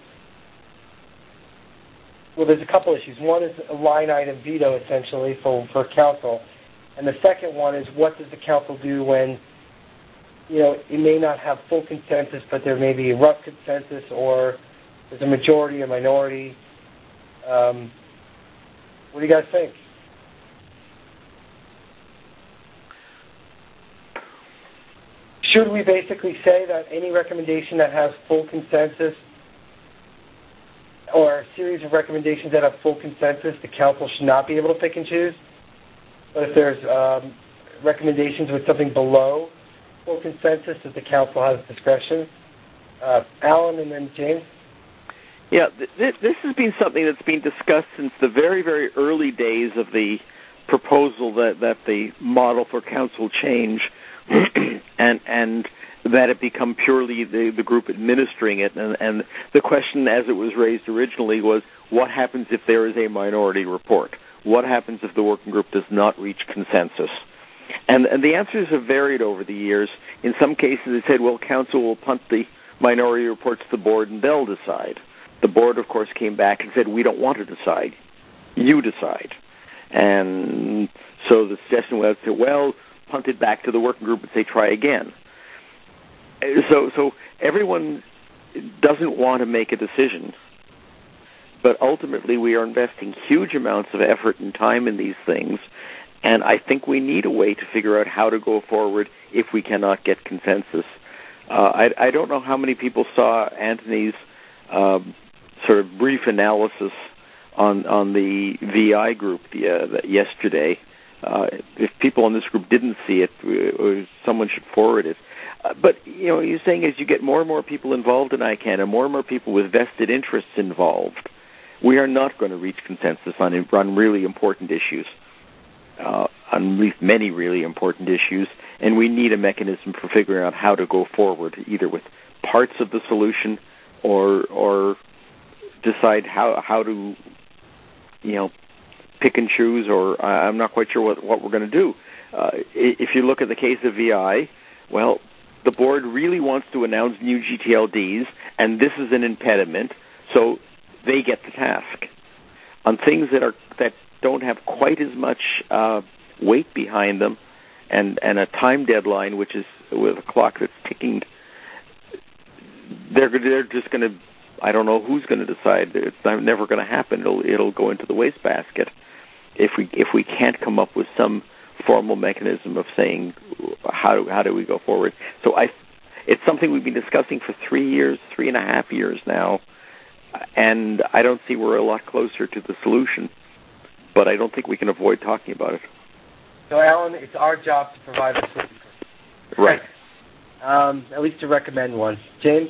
well, there's a couple issues. One is a line item veto, essentially, for, for council. And the second one is, what does the council do when, you know, it may not have full consensus, but there may be a rough consensus, or there's a majority or minority. Um, what do you guys think? Should we basically say that any recommendation that has full consensus, or a series of recommendations that have full consensus, the council should not be able to pick and choose? But if there's um, recommendations with something below full consensus, that the council has discretion? Uh, Alan and then James? Yeah, th- this has been something that's been discussed since the very, very early days of the proposal that, that the model for council change and and that it become purely the, the group administering it. And, and the question as it was raised originally was, what happens if there is a minority report? What happens if the working group does not reach consensus? And, and the answers have varied over the years. In some cases, it said, well, council will punt the minority reports to the board and they'll decide. The board, of course, came back and said, we don't want to decide. You decide. And so the suggestion was, to, well, punt it back to the working group and say, try again. So, so everyone doesn't want to make a decision, but ultimately we are investing huge amounts of effort and time in these things, and I think we need a way to figure out how to go forward if we cannot get consensus. Uh, I, I don't know how many people saw Anthony's um, sort of brief analysis on on the V I group the, uh, the, yesterday. Uh, if people in this group didn't see it, or someone should forward it. Uh, but, you know, you're saying as you get more and more people involved in I CANN and more and more people with vested interests involved, we are not going to reach consensus on, on really important issues, uh, on at least many really important issues, and we need a mechanism for figuring out how to go forward, either with parts of the solution or or decide how, how to, you know, pick and choose, or uh, I'm not quite sure what, what we're going to do. Uh, if you look at the case of V I, well, the board really wants to announce new G T L Ds, and this is an impediment, so they get the task. On things that are that don't have quite as much uh, weight behind them, and, and a time deadline, which is with a clock that's ticking, they're they're just going to, I don't know who's going to decide. It's never going to happen. It'll it'll go into the wastebasket if we if we can't come up with some formal mechanism of saying how do, how do we go forward. So I, it's something we've been discussing for three years, three and a half years now, and I don't see we're a lot closer to the solution, but I don't think we can avoid talking about it. So, Alan, it's our job to provide a solution. Right. Um, at least to recommend one. James?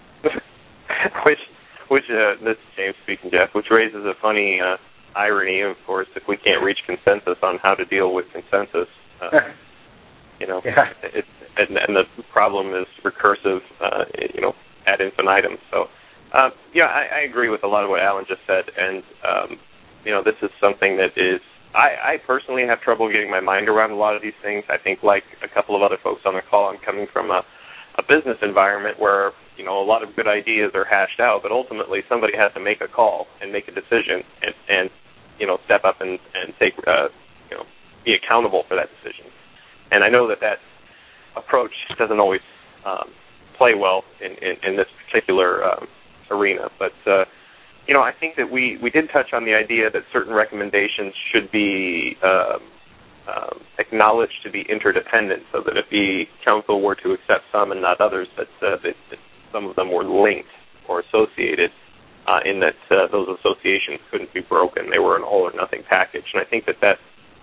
which, which uh, this is James speaking, Jeff, which raises a funny uh, irony, of course, if we can't reach consensus on how to deal with consensus. Uh, you know, yeah. it, and, and the problem is recursive, uh, you know, ad infinitum. So, uh, yeah, I, I agree with a lot of what Alan just said, and, um, you know, this is something that is, I, I personally have trouble getting my mind around a lot of these things. I think, like a couple of other folks on the call, I'm coming from a, a business environment where, you know, a lot of good ideas are hashed out, but ultimately somebody has to make a call and make a decision and, and you know, step up and, and take, uh, you know, be accountable for that decision. And I know that that approach doesn't always um, play well in, in, in this particular um, arena, but, uh, you know, I think that we, we did touch on the idea that certain recommendations should be um, um, acknowledged to be interdependent, so that if the council were to accept some and not others, that, uh, that, that some of them were linked or associated, uh, in that uh, those associations couldn't be broken. They were an all-or-nothing package. And I think that that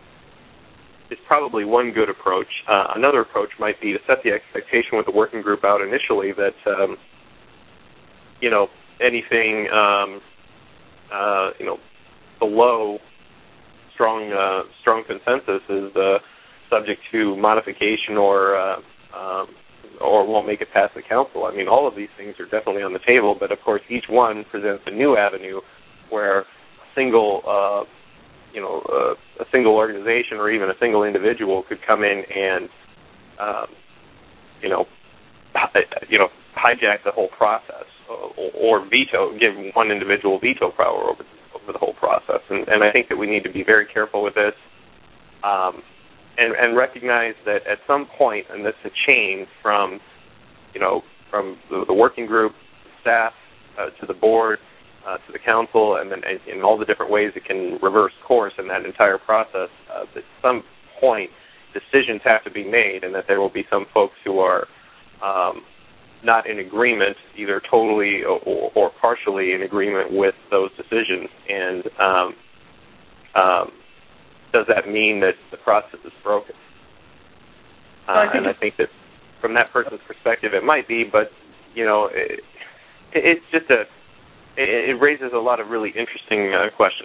is probably one good approach. Uh, another approach might be to set the expectation with the working group out initially that, um, you know, anything, um, uh, you know, below strong uh, strong consensus is uh, subject to modification or uh, um, or won't make it past the council. I mean, all of these things are definitely on the table, but of course, each one presents a new avenue where a single, uh, you know, uh, a single organization or even a single individual could come in and, um, you know, you know, hijack the whole process. Or veto, give one individual veto power over, over the whole process. And, and I think that we need to be very careful with this um, and, and recognize that at some point, and this is a chain from, you know, from the, the working group, staff, uh, to the board, uh, to the council, and then in all the different ways it can reverse course in that entire process, uh, at some point decisions have to be made, and that there will be some folks who are um, not in agreement, either totally or, or partially in agreement with those decisions. And um, um, does that mean that the process is broken? Uh, I and I think that from that person's perspective, it might be, but, you know, it, it's just a, it, it raises a lot of really interesting uh, questions.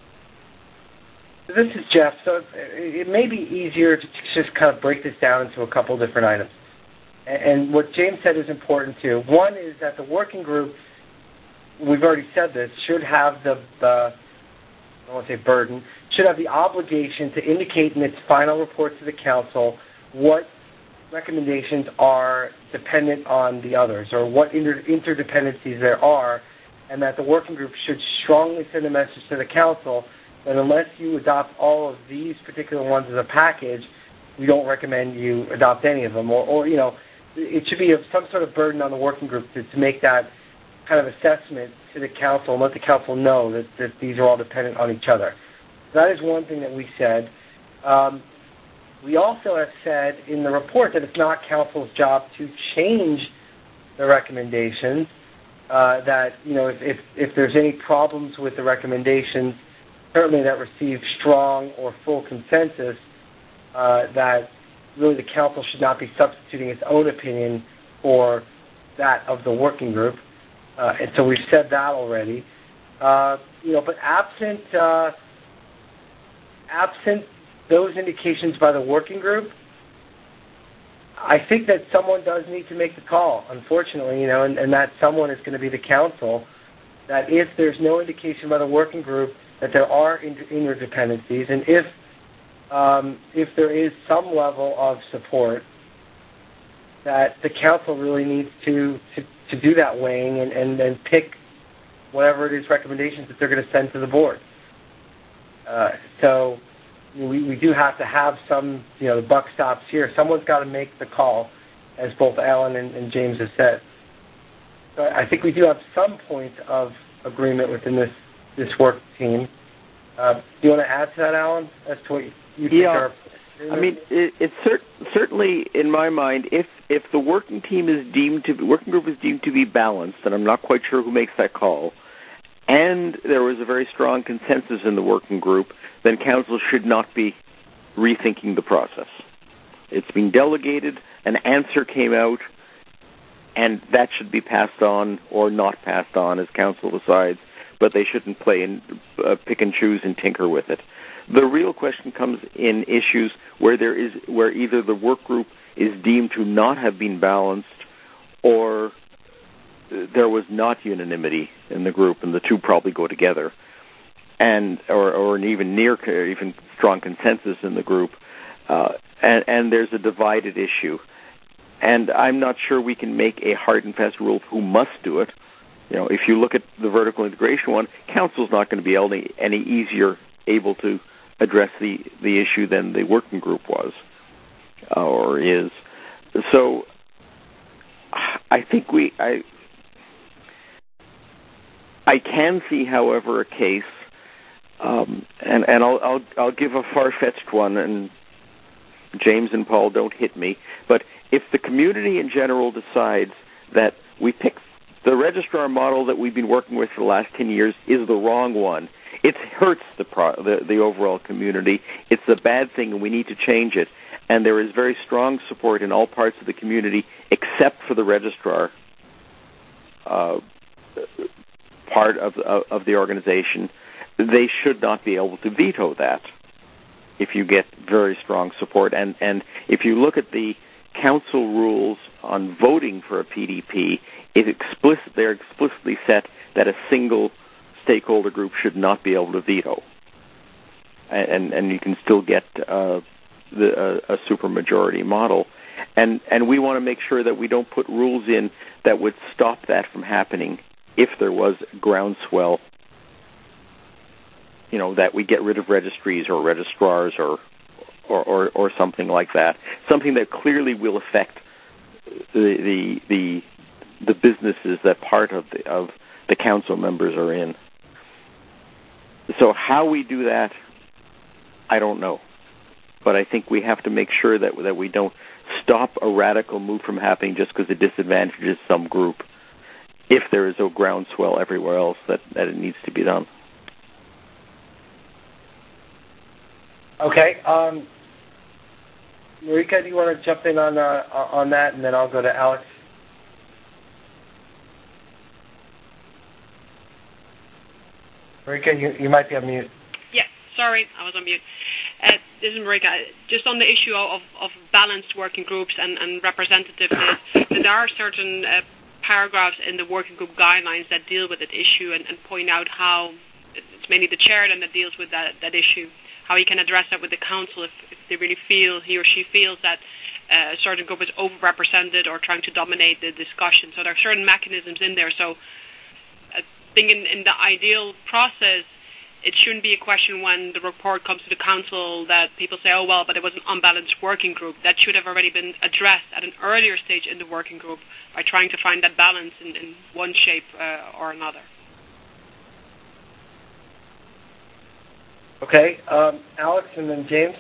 This is Jeff. So it may be easier to just kind of break this down into a couple different items. And what James said is important, too. One is that the working group, we've already said this, should have the, the I don't want to say burden, should have the obligation to indicate in its final report to the council what recommendations are dependent on the others or what inter- interdependencies there are, and that the working group should strongly send a message to the council that unless you adopt all of these particular ones as a package, we don't recommend you adopt any of them. Or, or you know, it should be a, some sort of burden on the working group to, to make that kind of assessment to the council and let the council know that, that these are all dependent on each other. That is one thing that we said. Um, we also have said in the report that it's not council's job to change the recommendations, uh, that, you know, if, if, if there's any problems with the recommendations, certainly that receive strong or full consensus, uh, that really the council should not be substituting its own opinion for that of the working group. Uh, and so we've said that already. Uh, you know, but absent uh, absent those indications by the working group, I think that someone does need to make the call, unfortunately, you know, and, and that someone is going to be the council, that if there's no indication by the working group that there are inter- interdependencies, and if Um, if there is some level of support, that the council really needs to, to, to do that weighing and, and, and pick whatever it is recommendations that they're going to send to the board. Uh, so we, we do have to have some, you know, the buck stops here. Someone's got to make the call, as both Alan and, and James have said. So I think we do have some point of agreement within this, this work team. Uh, do you want to add to that, Alan, as to what you You yeah, are... I mean, it, it's cer- certainly in my mind, if if the working team is deemed to working group is deemed to be balanced, and I'm not quite sure who makes that call, and there was a very strong consensus in the working group, then council should not be rethinking the process. It's been delegated, an answer came out, and that should be passed on or not passed on as council decides, but they shouldn't play and uh, pick and choose and tinker with it. The real question comes in issues where there is where either the work group is deemed to not have been balanced, or there was not unanimity in the group, and the two probably go together, and or, or an even near even strong consensus in the group, uh, and, and there's a divided issue. And I'm not sure we can make a hard and fast rule of who must do it. You know, if you look at the vertical integration one, council's not going to be any, any easier able to address the, the issue than the working group was uh, or is. So I think we I I can see, however, a case, um, and and I'll I'll I'll give a far-fetched one, and James and Paul don't hit me, but if the community in general decides that we pick the registrar model that we've been working with for the last ten years is the wrong one, it hurts the, pro- the the overall community. It's a bad thing, and we need to change it. And there is very strong support in all parts of the community, except for the registrar uh, part of, of of the organization. They should not be able to veto that if you get very strong support. And and if you look at the council rules on voting for a P D P, it explicit they're explicitly set that a single stakeholder group should not be able to veto, and and you can still get uh, the, uh, a supermajority model, and and we want to make sure that we don't put rules in that would stop that from happening if there was groundswell. You know, that we get rid of registries or registrars or or, or, or something like that, something that clearly will affect the the the, the businesses that part of the of the council members are in. So how we do that, I don't know. But I think we have to make sure that that we don't stop a radical move from happening just because it disadvantages some group, if there is a groundswell everywhere else that, that it needs to be done. Okay. Um, Marika, do you want to jump in on uh, on that, and then I'll go to Alex? Marika, you, you might be on mute. Yeah, sorry, I was on mute. Uh, this is Marika. Just on the issue of, of balanced working groups and, and representativeness, there are certain uh, paragraphs in the working group guidelines that deal with that issue and, and point out how it's mainly the chair then that deals with that, that issue, how he can address that with the council if, if they really feel, he or she feels that uh, a certain group is overrepresented or trying to dominate the discussion. So there are certain mechanisms in there. So I think in, in the ideal process, it shouldn't be a question when the report comes to the council that people say, oh, well, but it was an unbalanced working group. That should have already been addressed at an earlier stage in the working group by trying to find that balance in, in one shape uh, or another. Okay, um, Alex and then James.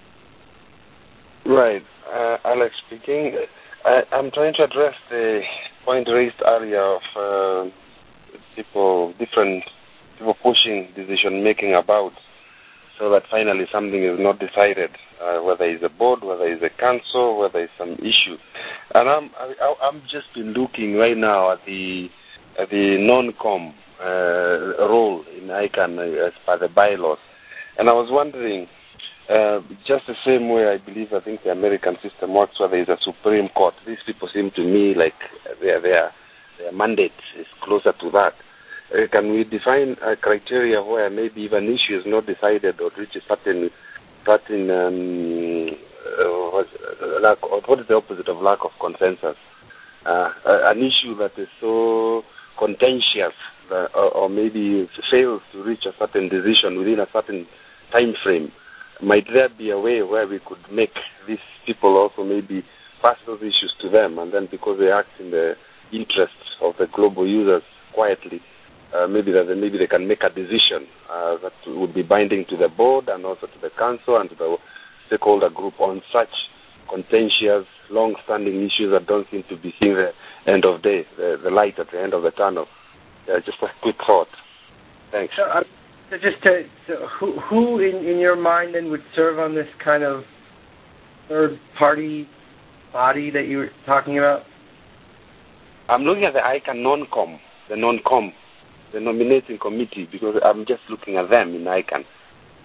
Right, uh, Alex speaking. I, I'm trying to address the point raised earlier of uh, people, different people pushing decision making about, so that finally something is not decided, uh, whether it's a board, whether it's a council, whether it's some issue. And I'm I, I'm just been looking right now at the at the non-com uh, role in ICANN as per the bylaws. And I was wondering, uh, just the same way I believe, I think the American system works, where there is a Supreme Court. These people seem to me like their their, their mandate is closer to that. Uh, can we define a criteria where maybe even issue is not decided or reach a certain certain um, uh, what, uh, lack, or what is the opposite of lack of consensus? Uh, an issue that is so contentious that, or, or maybe fails to reach a certain decision within a certain time frame. Might there be a way where we could make these people also maybe pass those issues to them, and then because they act in the interests of the global users quietly, uh, maybe that they, maybe they can make a decision uh, that would be binding to the board and also to the council and to the stakeholder group on such contentious, long-standing issues that don't seem to be seeing the end of day, the, the light at the end of the tunnel. Yeah, just a quick thought. Thanks. So, uh, so just to, so who, who in, in your mind then would serve on this kind of third-party body that you were talking about? I'm looking at the I C A N non-com, the non-com, the nominating committee, because I'm just looking at them in I C A N.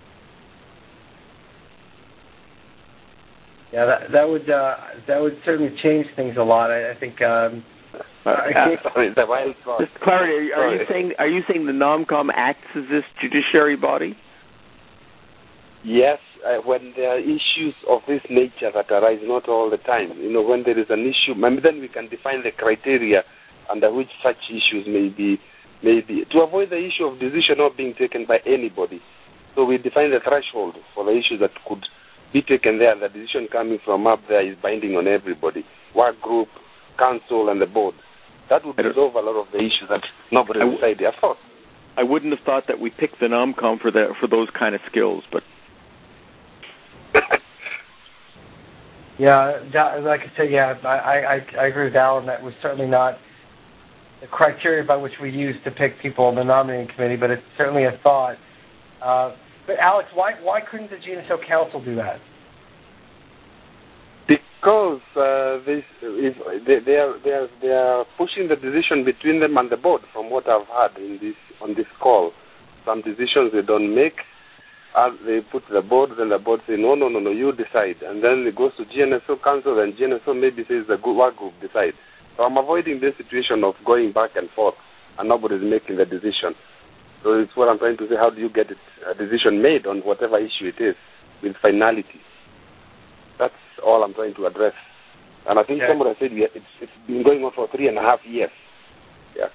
Yeah, that, that would uh, that would certainly change things a lot. I, I think. Um, uh, sorry, the wild card. Just clarity: Are, are you saying are you saying the NOMCOM acts as this judiciary body? Yes, uh, when there are issues of this nature that arise, not all the time. You know, when there is an issue, maybe then we can define the criteria under which such issues may be, may be, to avoid the issue of decision not being taken by anybody. So we define the threshold for the issues that could be taken there. The decision coming from up there is binding on everybody, work group, council, and the board. That would resolve a lot of the issues that nobody w- decided. I thought. I wouldn't have thought that we picked the NOMCOM for the, for those kind of skills, but. Yeah, that, like I said, yeah, I, I, I agree with Alan. That was certainly not the criteria by which we use to pick people on the nominating committee, but it's certainly a thought. Uh, but Alex, why why couldn't the G N S O Council do that? Because uh, this is, they, they are they are they are pushing the decision between them and the board. From what I've heard in this on this call, some decisions they don't make. Uh, they put the board, then the board say, no, no, no, no, you decide. And then it goes to G N S O Council, and G N S O maybe says the work group decide. So I'm avoiding this situation of going back and forth, and nobody's making the decision. So it's what I'm trying to say, how do you get it, a decision made on whatever issue it is with finality? That's all I'm trying to address. And I think okay. somebody said it's, it's been going on for three and a half years. Yeah.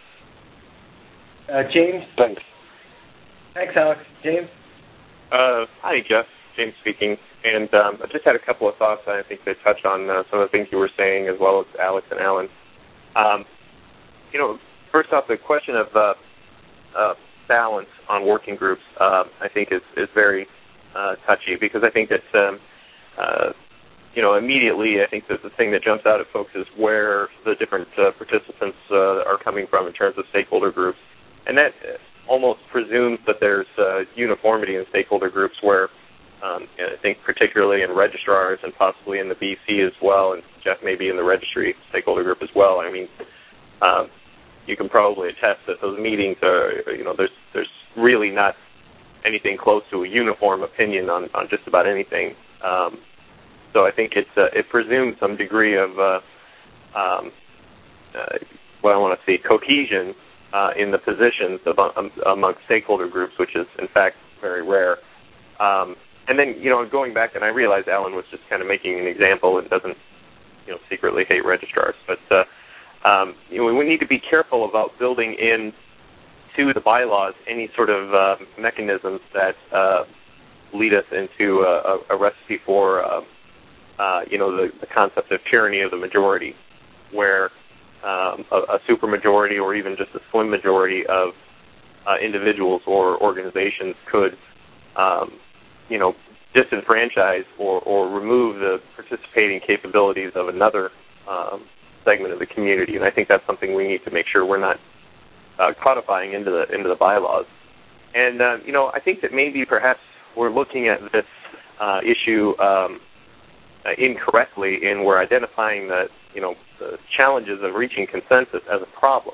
Uh, James? Thanks. Thanks, Alex. James? Uh, hi, Jeff. James speaking. And um, I just had a couple of thoughts. I think they touch on uh, some of the things you were saying, as well as Alex and Alan. Um, you know, first off, the question of uh, uh, balance on working groups, uh, I think, is, is very uh, touchy, because I think that, um, uh, you know, immediately, I think that the thing that jumps out at folks is where the different uh, participants uh, are coming from in terms of stakeholder groups. And that almost presumes that there's uh, uniformity in stakeholder groups where um, I think particularly in registrars and possibly in the B C as well, and Jeff may be in the registry stakeholder group as well. I mean, um, you can probably attest that those meetings are, you know, there's there's really not anything close to a uniform opinion on, on just about anything. Um, so I think it's uh, it presumes some degree of uh, um, uh, what I want to see cohesion Uh, in the positions of, um, among stakeholder groups, which is, in fact, very rare. Um, and then, you know, going back, and I realize Alan was just kind of making an example and doesn't, you know, secretly hate registrars. But, uh, um, you know, we need to be careful about building in to the bylaws any sort of uh, mechanisms that uh, lead us into a, a recipe for, uh, uh, you know, the, the concept of tyranny of the majority, where Um, a, a supermajority or even just a slim majority of uh, individuals or organizations could, um, you know, disenfranchise or, or remove the participating capabilities of another um, segment of the community. And I think that's something we need to make sure we're not uh, codifying into the into the bylaws. And uh, you know, I think that maybe perhaps we're looking at this uh, issue um, uh, incorrectly, and we're identifying that, you know, the challenges of reaching consensus as a problem.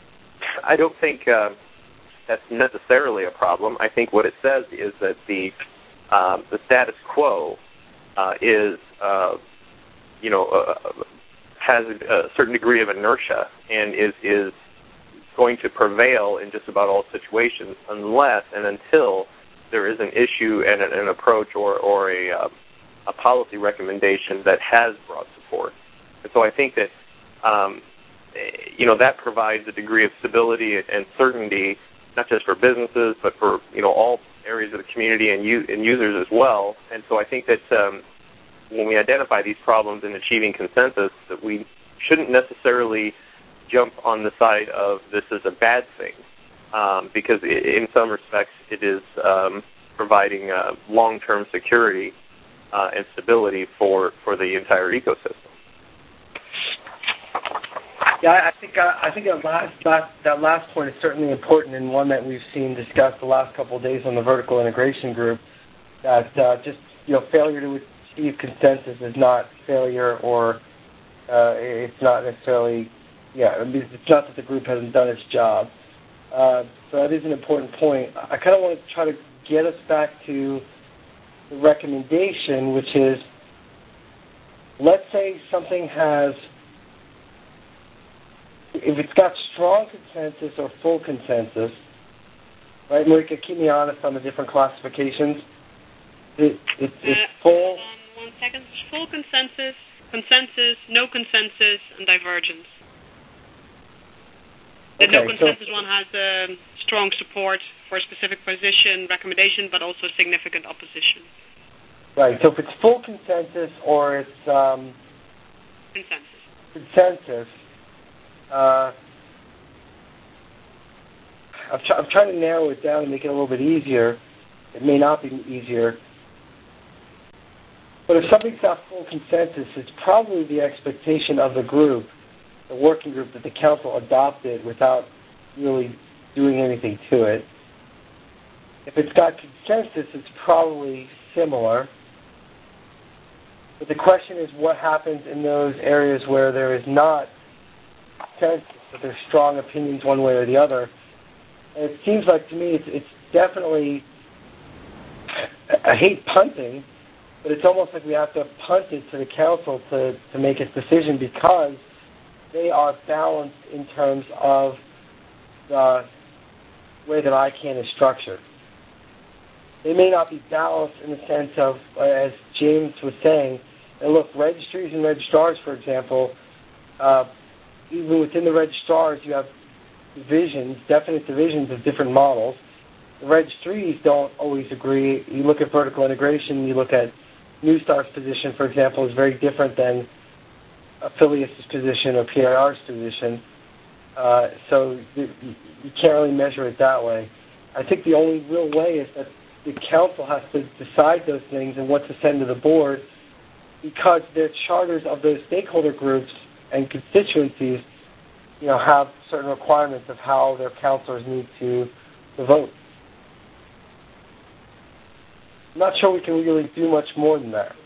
I don't think uh, that's necessarily a problem. I think what it says is that the uh, the status quo uh, is, uh, you know, uh, has a certain degree of inertia and is is going to prevail in just about all situations, unless and until there is an issue and an, an approach or or a uh, a policy recommendation that has broad support. And so I think that, um, you know, that provides a degree of stability and certainty, not just for businesses, but for, you know, all areas of the community and, u- and users as well. And so I think that um, when we identify these problems in achieving consensus, that we shouldn't necessarily jump on the side of this is a bad thing, um, because in some respects it is um, providing uh, long-term security uh, and stability for, for the entire ecosystem. Yeah, I think uh, I think that last, last that last point is certainly important, and one that we've seen discussed the last couple of days on the vertical integration group. That uh, just you know failure to achieve consensus is not failure, or uh, it's not necessarily yeah. I mean, it's not that the group hasn't done its job. Uh, so that is an important point. I kind of want to try to get us back to the recommendation, which is, let's say something has, if it's got strong consensus or full consensus, right, Marika, keep me honest on the different classifications. It, it, it's uh, full. Um, one second. Full consensus, consensus, no consensus, and divergence. The okay, no consensus so, one has um, strong support for a specific position, recommendation, but also significant opposition. Right. So if it's full consensus or it's um, consensus, consensus. Uh, I'm, try- I'm trying to narrow it down and make it a little bit easier. It may not be easier. But if something's got full consensus, it's probably the expectation of the group, the working group, that the council adopted without really doing anything to it. If it's got consensus, it's probably similar. But the question is, what happens in those areas where there is not consensus, but there's strong opinions one way or the other? And it seems like to me it's, it's definitely, I hate punting, but it's almost like we have to punt it to the council to, to make its decision, because they are balanced in terms of the way that I C A N is structured. They may not be balanced in the sense of, uh, as James was saying, and look, registries and registrars, for example, uh, even within the registrars, you have divisions, definite divisions of different models. The registries don't always agree. You look at vertical integration, you look at Newstar's position, for example, is very different than Affiliates' position or P I R's position. Uh, so you, you can't really measure it that way. I think the only real way is that the council has to decide those things and what to send to the board, because their charters of those stakeholder groups and constituencies, you know, have certain requirements of how their councilors need to, to vote. I'm not sure we can really do much more than that.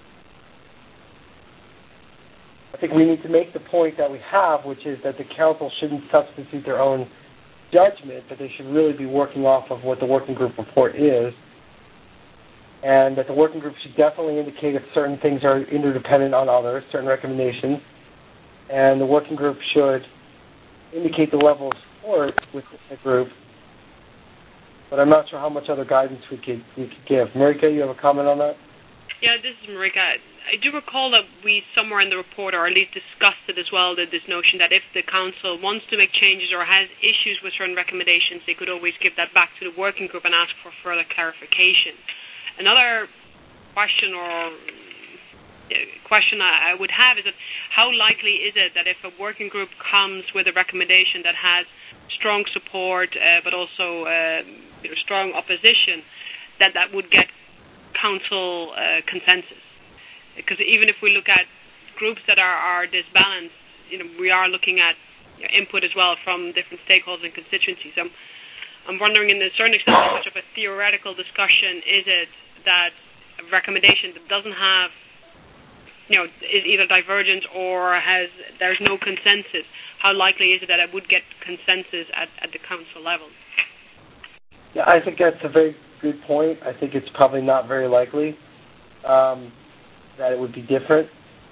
I think we need to make the point that we have, which is that the council shouldn't substitute their own judgment, but they should really be working off of what the working group report is, and that the working group should definitely indicate if certain things are interdependent on others, certain recommendations, and the working group should indicate the level of support within the group, but I'm not sure how much other guidance we could, we could give. Marika, you have a comment on that? Yeah, this is Marika. I do recall that we somewhere in the report, or at least discussed it as well, that this notion that if the council wants to make changes or has issues with certain recommendations, they could always give that back to the working group and ask for further clarification. Another question or question I would have is that how likely is it that if a working group comes with a recommendation that has strong support uh, but also uh, you know, strong opposition, that that would get council uh, consensus? Because even if we look at groups that are, are disbalanced, you know, we are looking at you know, input as well from different stakeholders and constituencies. I'm, I'm wondering, in a certain extent, how much of a theoretical discussion is it that a recommendation that doesn't have, you know, is either divergent or has there's no consensus, how likely is it that it would get consensus at, at the council level? Yeah, I think that's a very good point. I think it's probably not very likely um, that it would be different.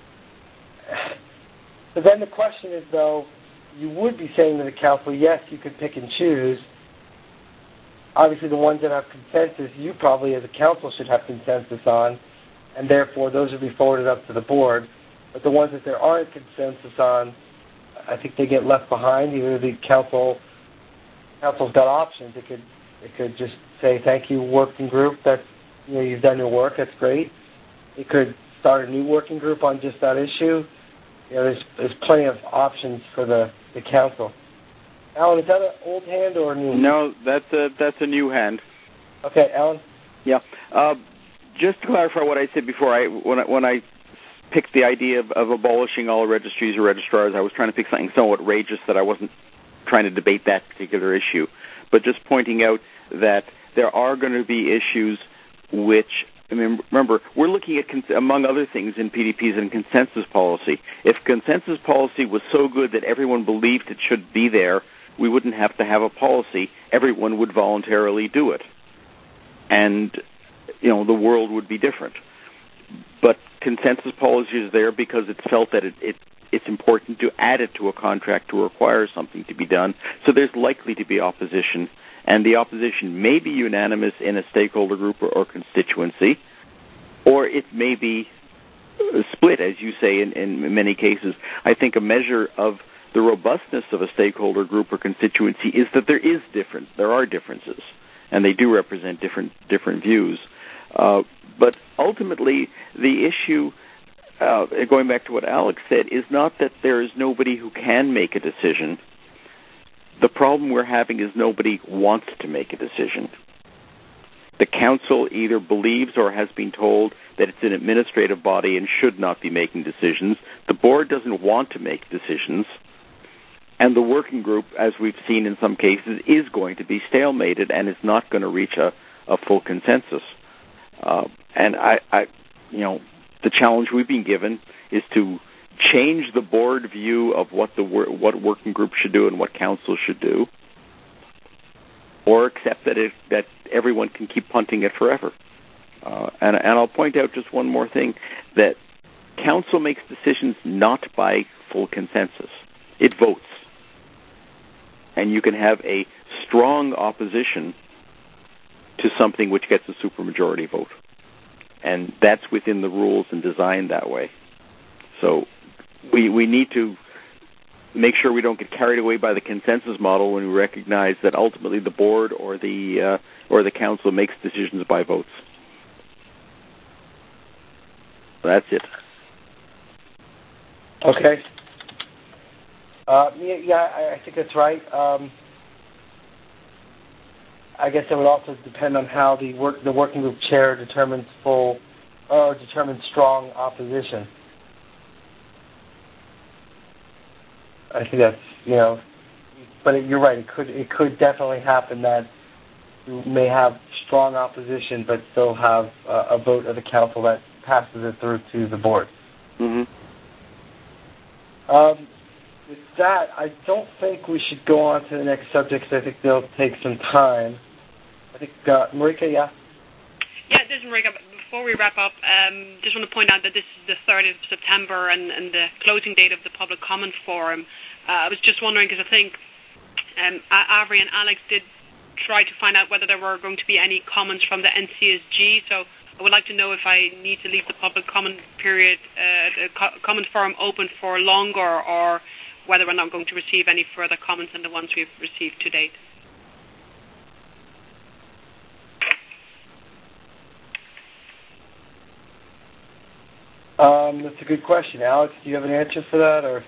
But then the question is, though, you would be saying to the council, yes, you could pick and choose. Obviously, the ones that have consensus, you probably as a council should have consensus on, and therefore those would be forwarded up to the board. But the ones that there aren't consensus on, I think they get left behind. Either the council, council's got options. It could, it could just say, thank you, working group. That's, you know, you've done your work. That's great. It could start a new working group on just that issue. You know, there's there's plenty of options for the, the council. Alan, is that an old hand or a new? No, that's a that's a new hand. Okay, Alan. Yeah. Uh, just to clarify what I said before, I when I, when I picked the idea of, of abolishing all registries or registrars, I was trying to pick something somewhat outrageous that I wasn't trying to debate that particular issue, but just pointing out that there are going to be issues which, I mean, remember, we're looking at, among other things in P D Ps and consensus policy. If consensus policy was so good that everyone believed it should be there, we wouldn't have to have a policy. Everyone would voluntarily do it. And, you know, the world would be different. But consensus policy is there because it's felt that it, it it's important to add it to a contract to require something to be done. So there's likely to be opposition, and the opposition may be unanimous in a stakeholder group or, or constituency, or it may be split, as you say, in, in many cases. I think a measure of the robustness of a stakeholder group or constituency is that there is difference. There are differences, and they do represent different different views. Uh, but ultimately, the issue, uh, going back to what Alex said, is not that there is nobody who can make a decision. The problem we're having is nobody wants to make a decision. The council either believes or has been told that it's an administrative body and should not be making decisions. The board doesn't want to make decisions. And the working group, as we've seen in some cases, is going to be stalemated and is not going to reach a, a full consensus. Uh, and I, I, you know, the challenge we've been given is to change the board view of what the what working group should do and what council should do, or accept that it, that everyone can keep punting it forever. Uh, and, and I'll point out just one more thing, that council makes decisions not by full consensus. It votes. And you can have a strong opposition to something which gets a supermajority vote. And that's within the rules and designed that way. So we we need to make sure we don't get carried away by the consensus model when we recognize that ultimately the board or the uh, or the council makes decisions by votes. That's it. Okay. Uh, yeah, yeah, I, I think that's right. Um, I guess it would also depend on how the work the working group chair determines full or determines strong opposition. I think that's, you know, but it, you're right. It could it could definitely happen that you may have strong opposition, but still have uh, a vote of the council that passes it through to the board. Mm-hmm. Um, with that, I don't think we should go on to the next subject, because I think they'll take some time. I think, uh, Marika, yeah? Yeah, this is Marika. Before we wrap up, um, just want to point out that this is the third of September and, and the closing date of the public comment forum. Uh, I was just wondering, because I think um, Avery and Alex did try to find out whether there were going to be any comments from the N C S G, so I would like to know if I need to leave the public comment period, uh, the co- comment forum open for longer, or whether we're not going to receive any further comments than the ones we've received to date. Um, that's a good question. Alex, do you have an answer for that? Or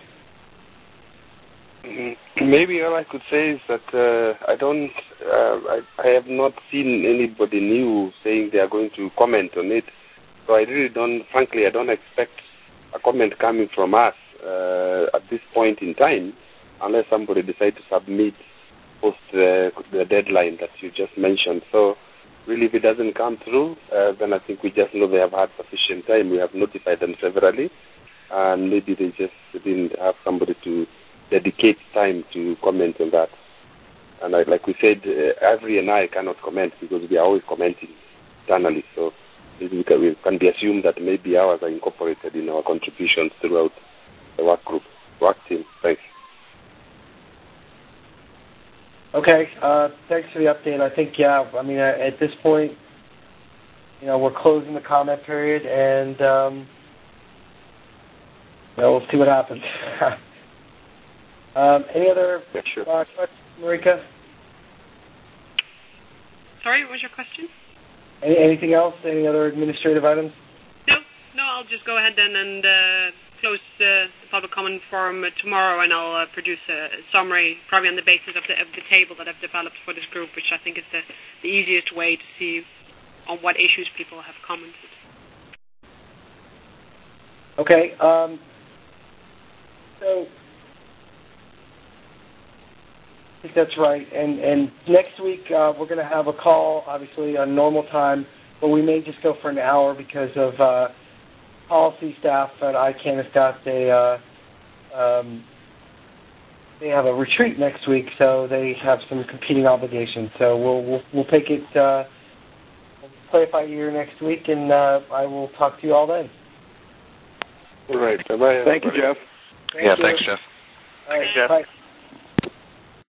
maybe all I could say is that uh, I don't, uh, I, I have not seen anybody new saying they are going to comment on it. So I really don't, frankly, I don't expect a comment coming from us uh, at this point in time, unless somebody decides to submit post the, the deadline that you just mentioned. So really, if it doesn't come through, uh, then I think we just know they have had sufficient time. We have notified them severally, and maybe they just didn't have somebody to dedicate time to comment on that. And I, like we said, uh, Avery and I cannot comment because we are always commenting internally. So maybe we can, we can be assumed that maybe ours are incorporated in our contributions throughout the work group, work team. Thanks. Okay, uh, thanks for the update. I think, yeah, I mean, uh, at this point, you know, we're closing the comment period, and, um, you know, we'll see what happens. um, any other yeah, sure. uh, questions, Marika? Sorry, what was your question? Any, anything else? Any other administrative items? No, no, I'll just go ahead then and uh, close uh, the public comment forum uh, tomorrow, and I'll uh, produce a summary, probably on the basis of the, of the table that I've developed for this group, which I think is the, the easiest way to see on what issues people have commented. Okay. Um, so I think that's right. And, and next week uh, we're going to have a call, obviously, on normal time, but we may just go for an hour because of uh, policy staff at I CANN staff. They uh, um, they have a retreat next week, so they have some competing obligations. So we'll we'll, we'll take it, uh, we'll play it by ear next week, and uh, I will talk to you all then. All right. Bye-bye. Thank you, Jeff. Thank yeah, you. thanks, Jeff. All right, Jeff. bye.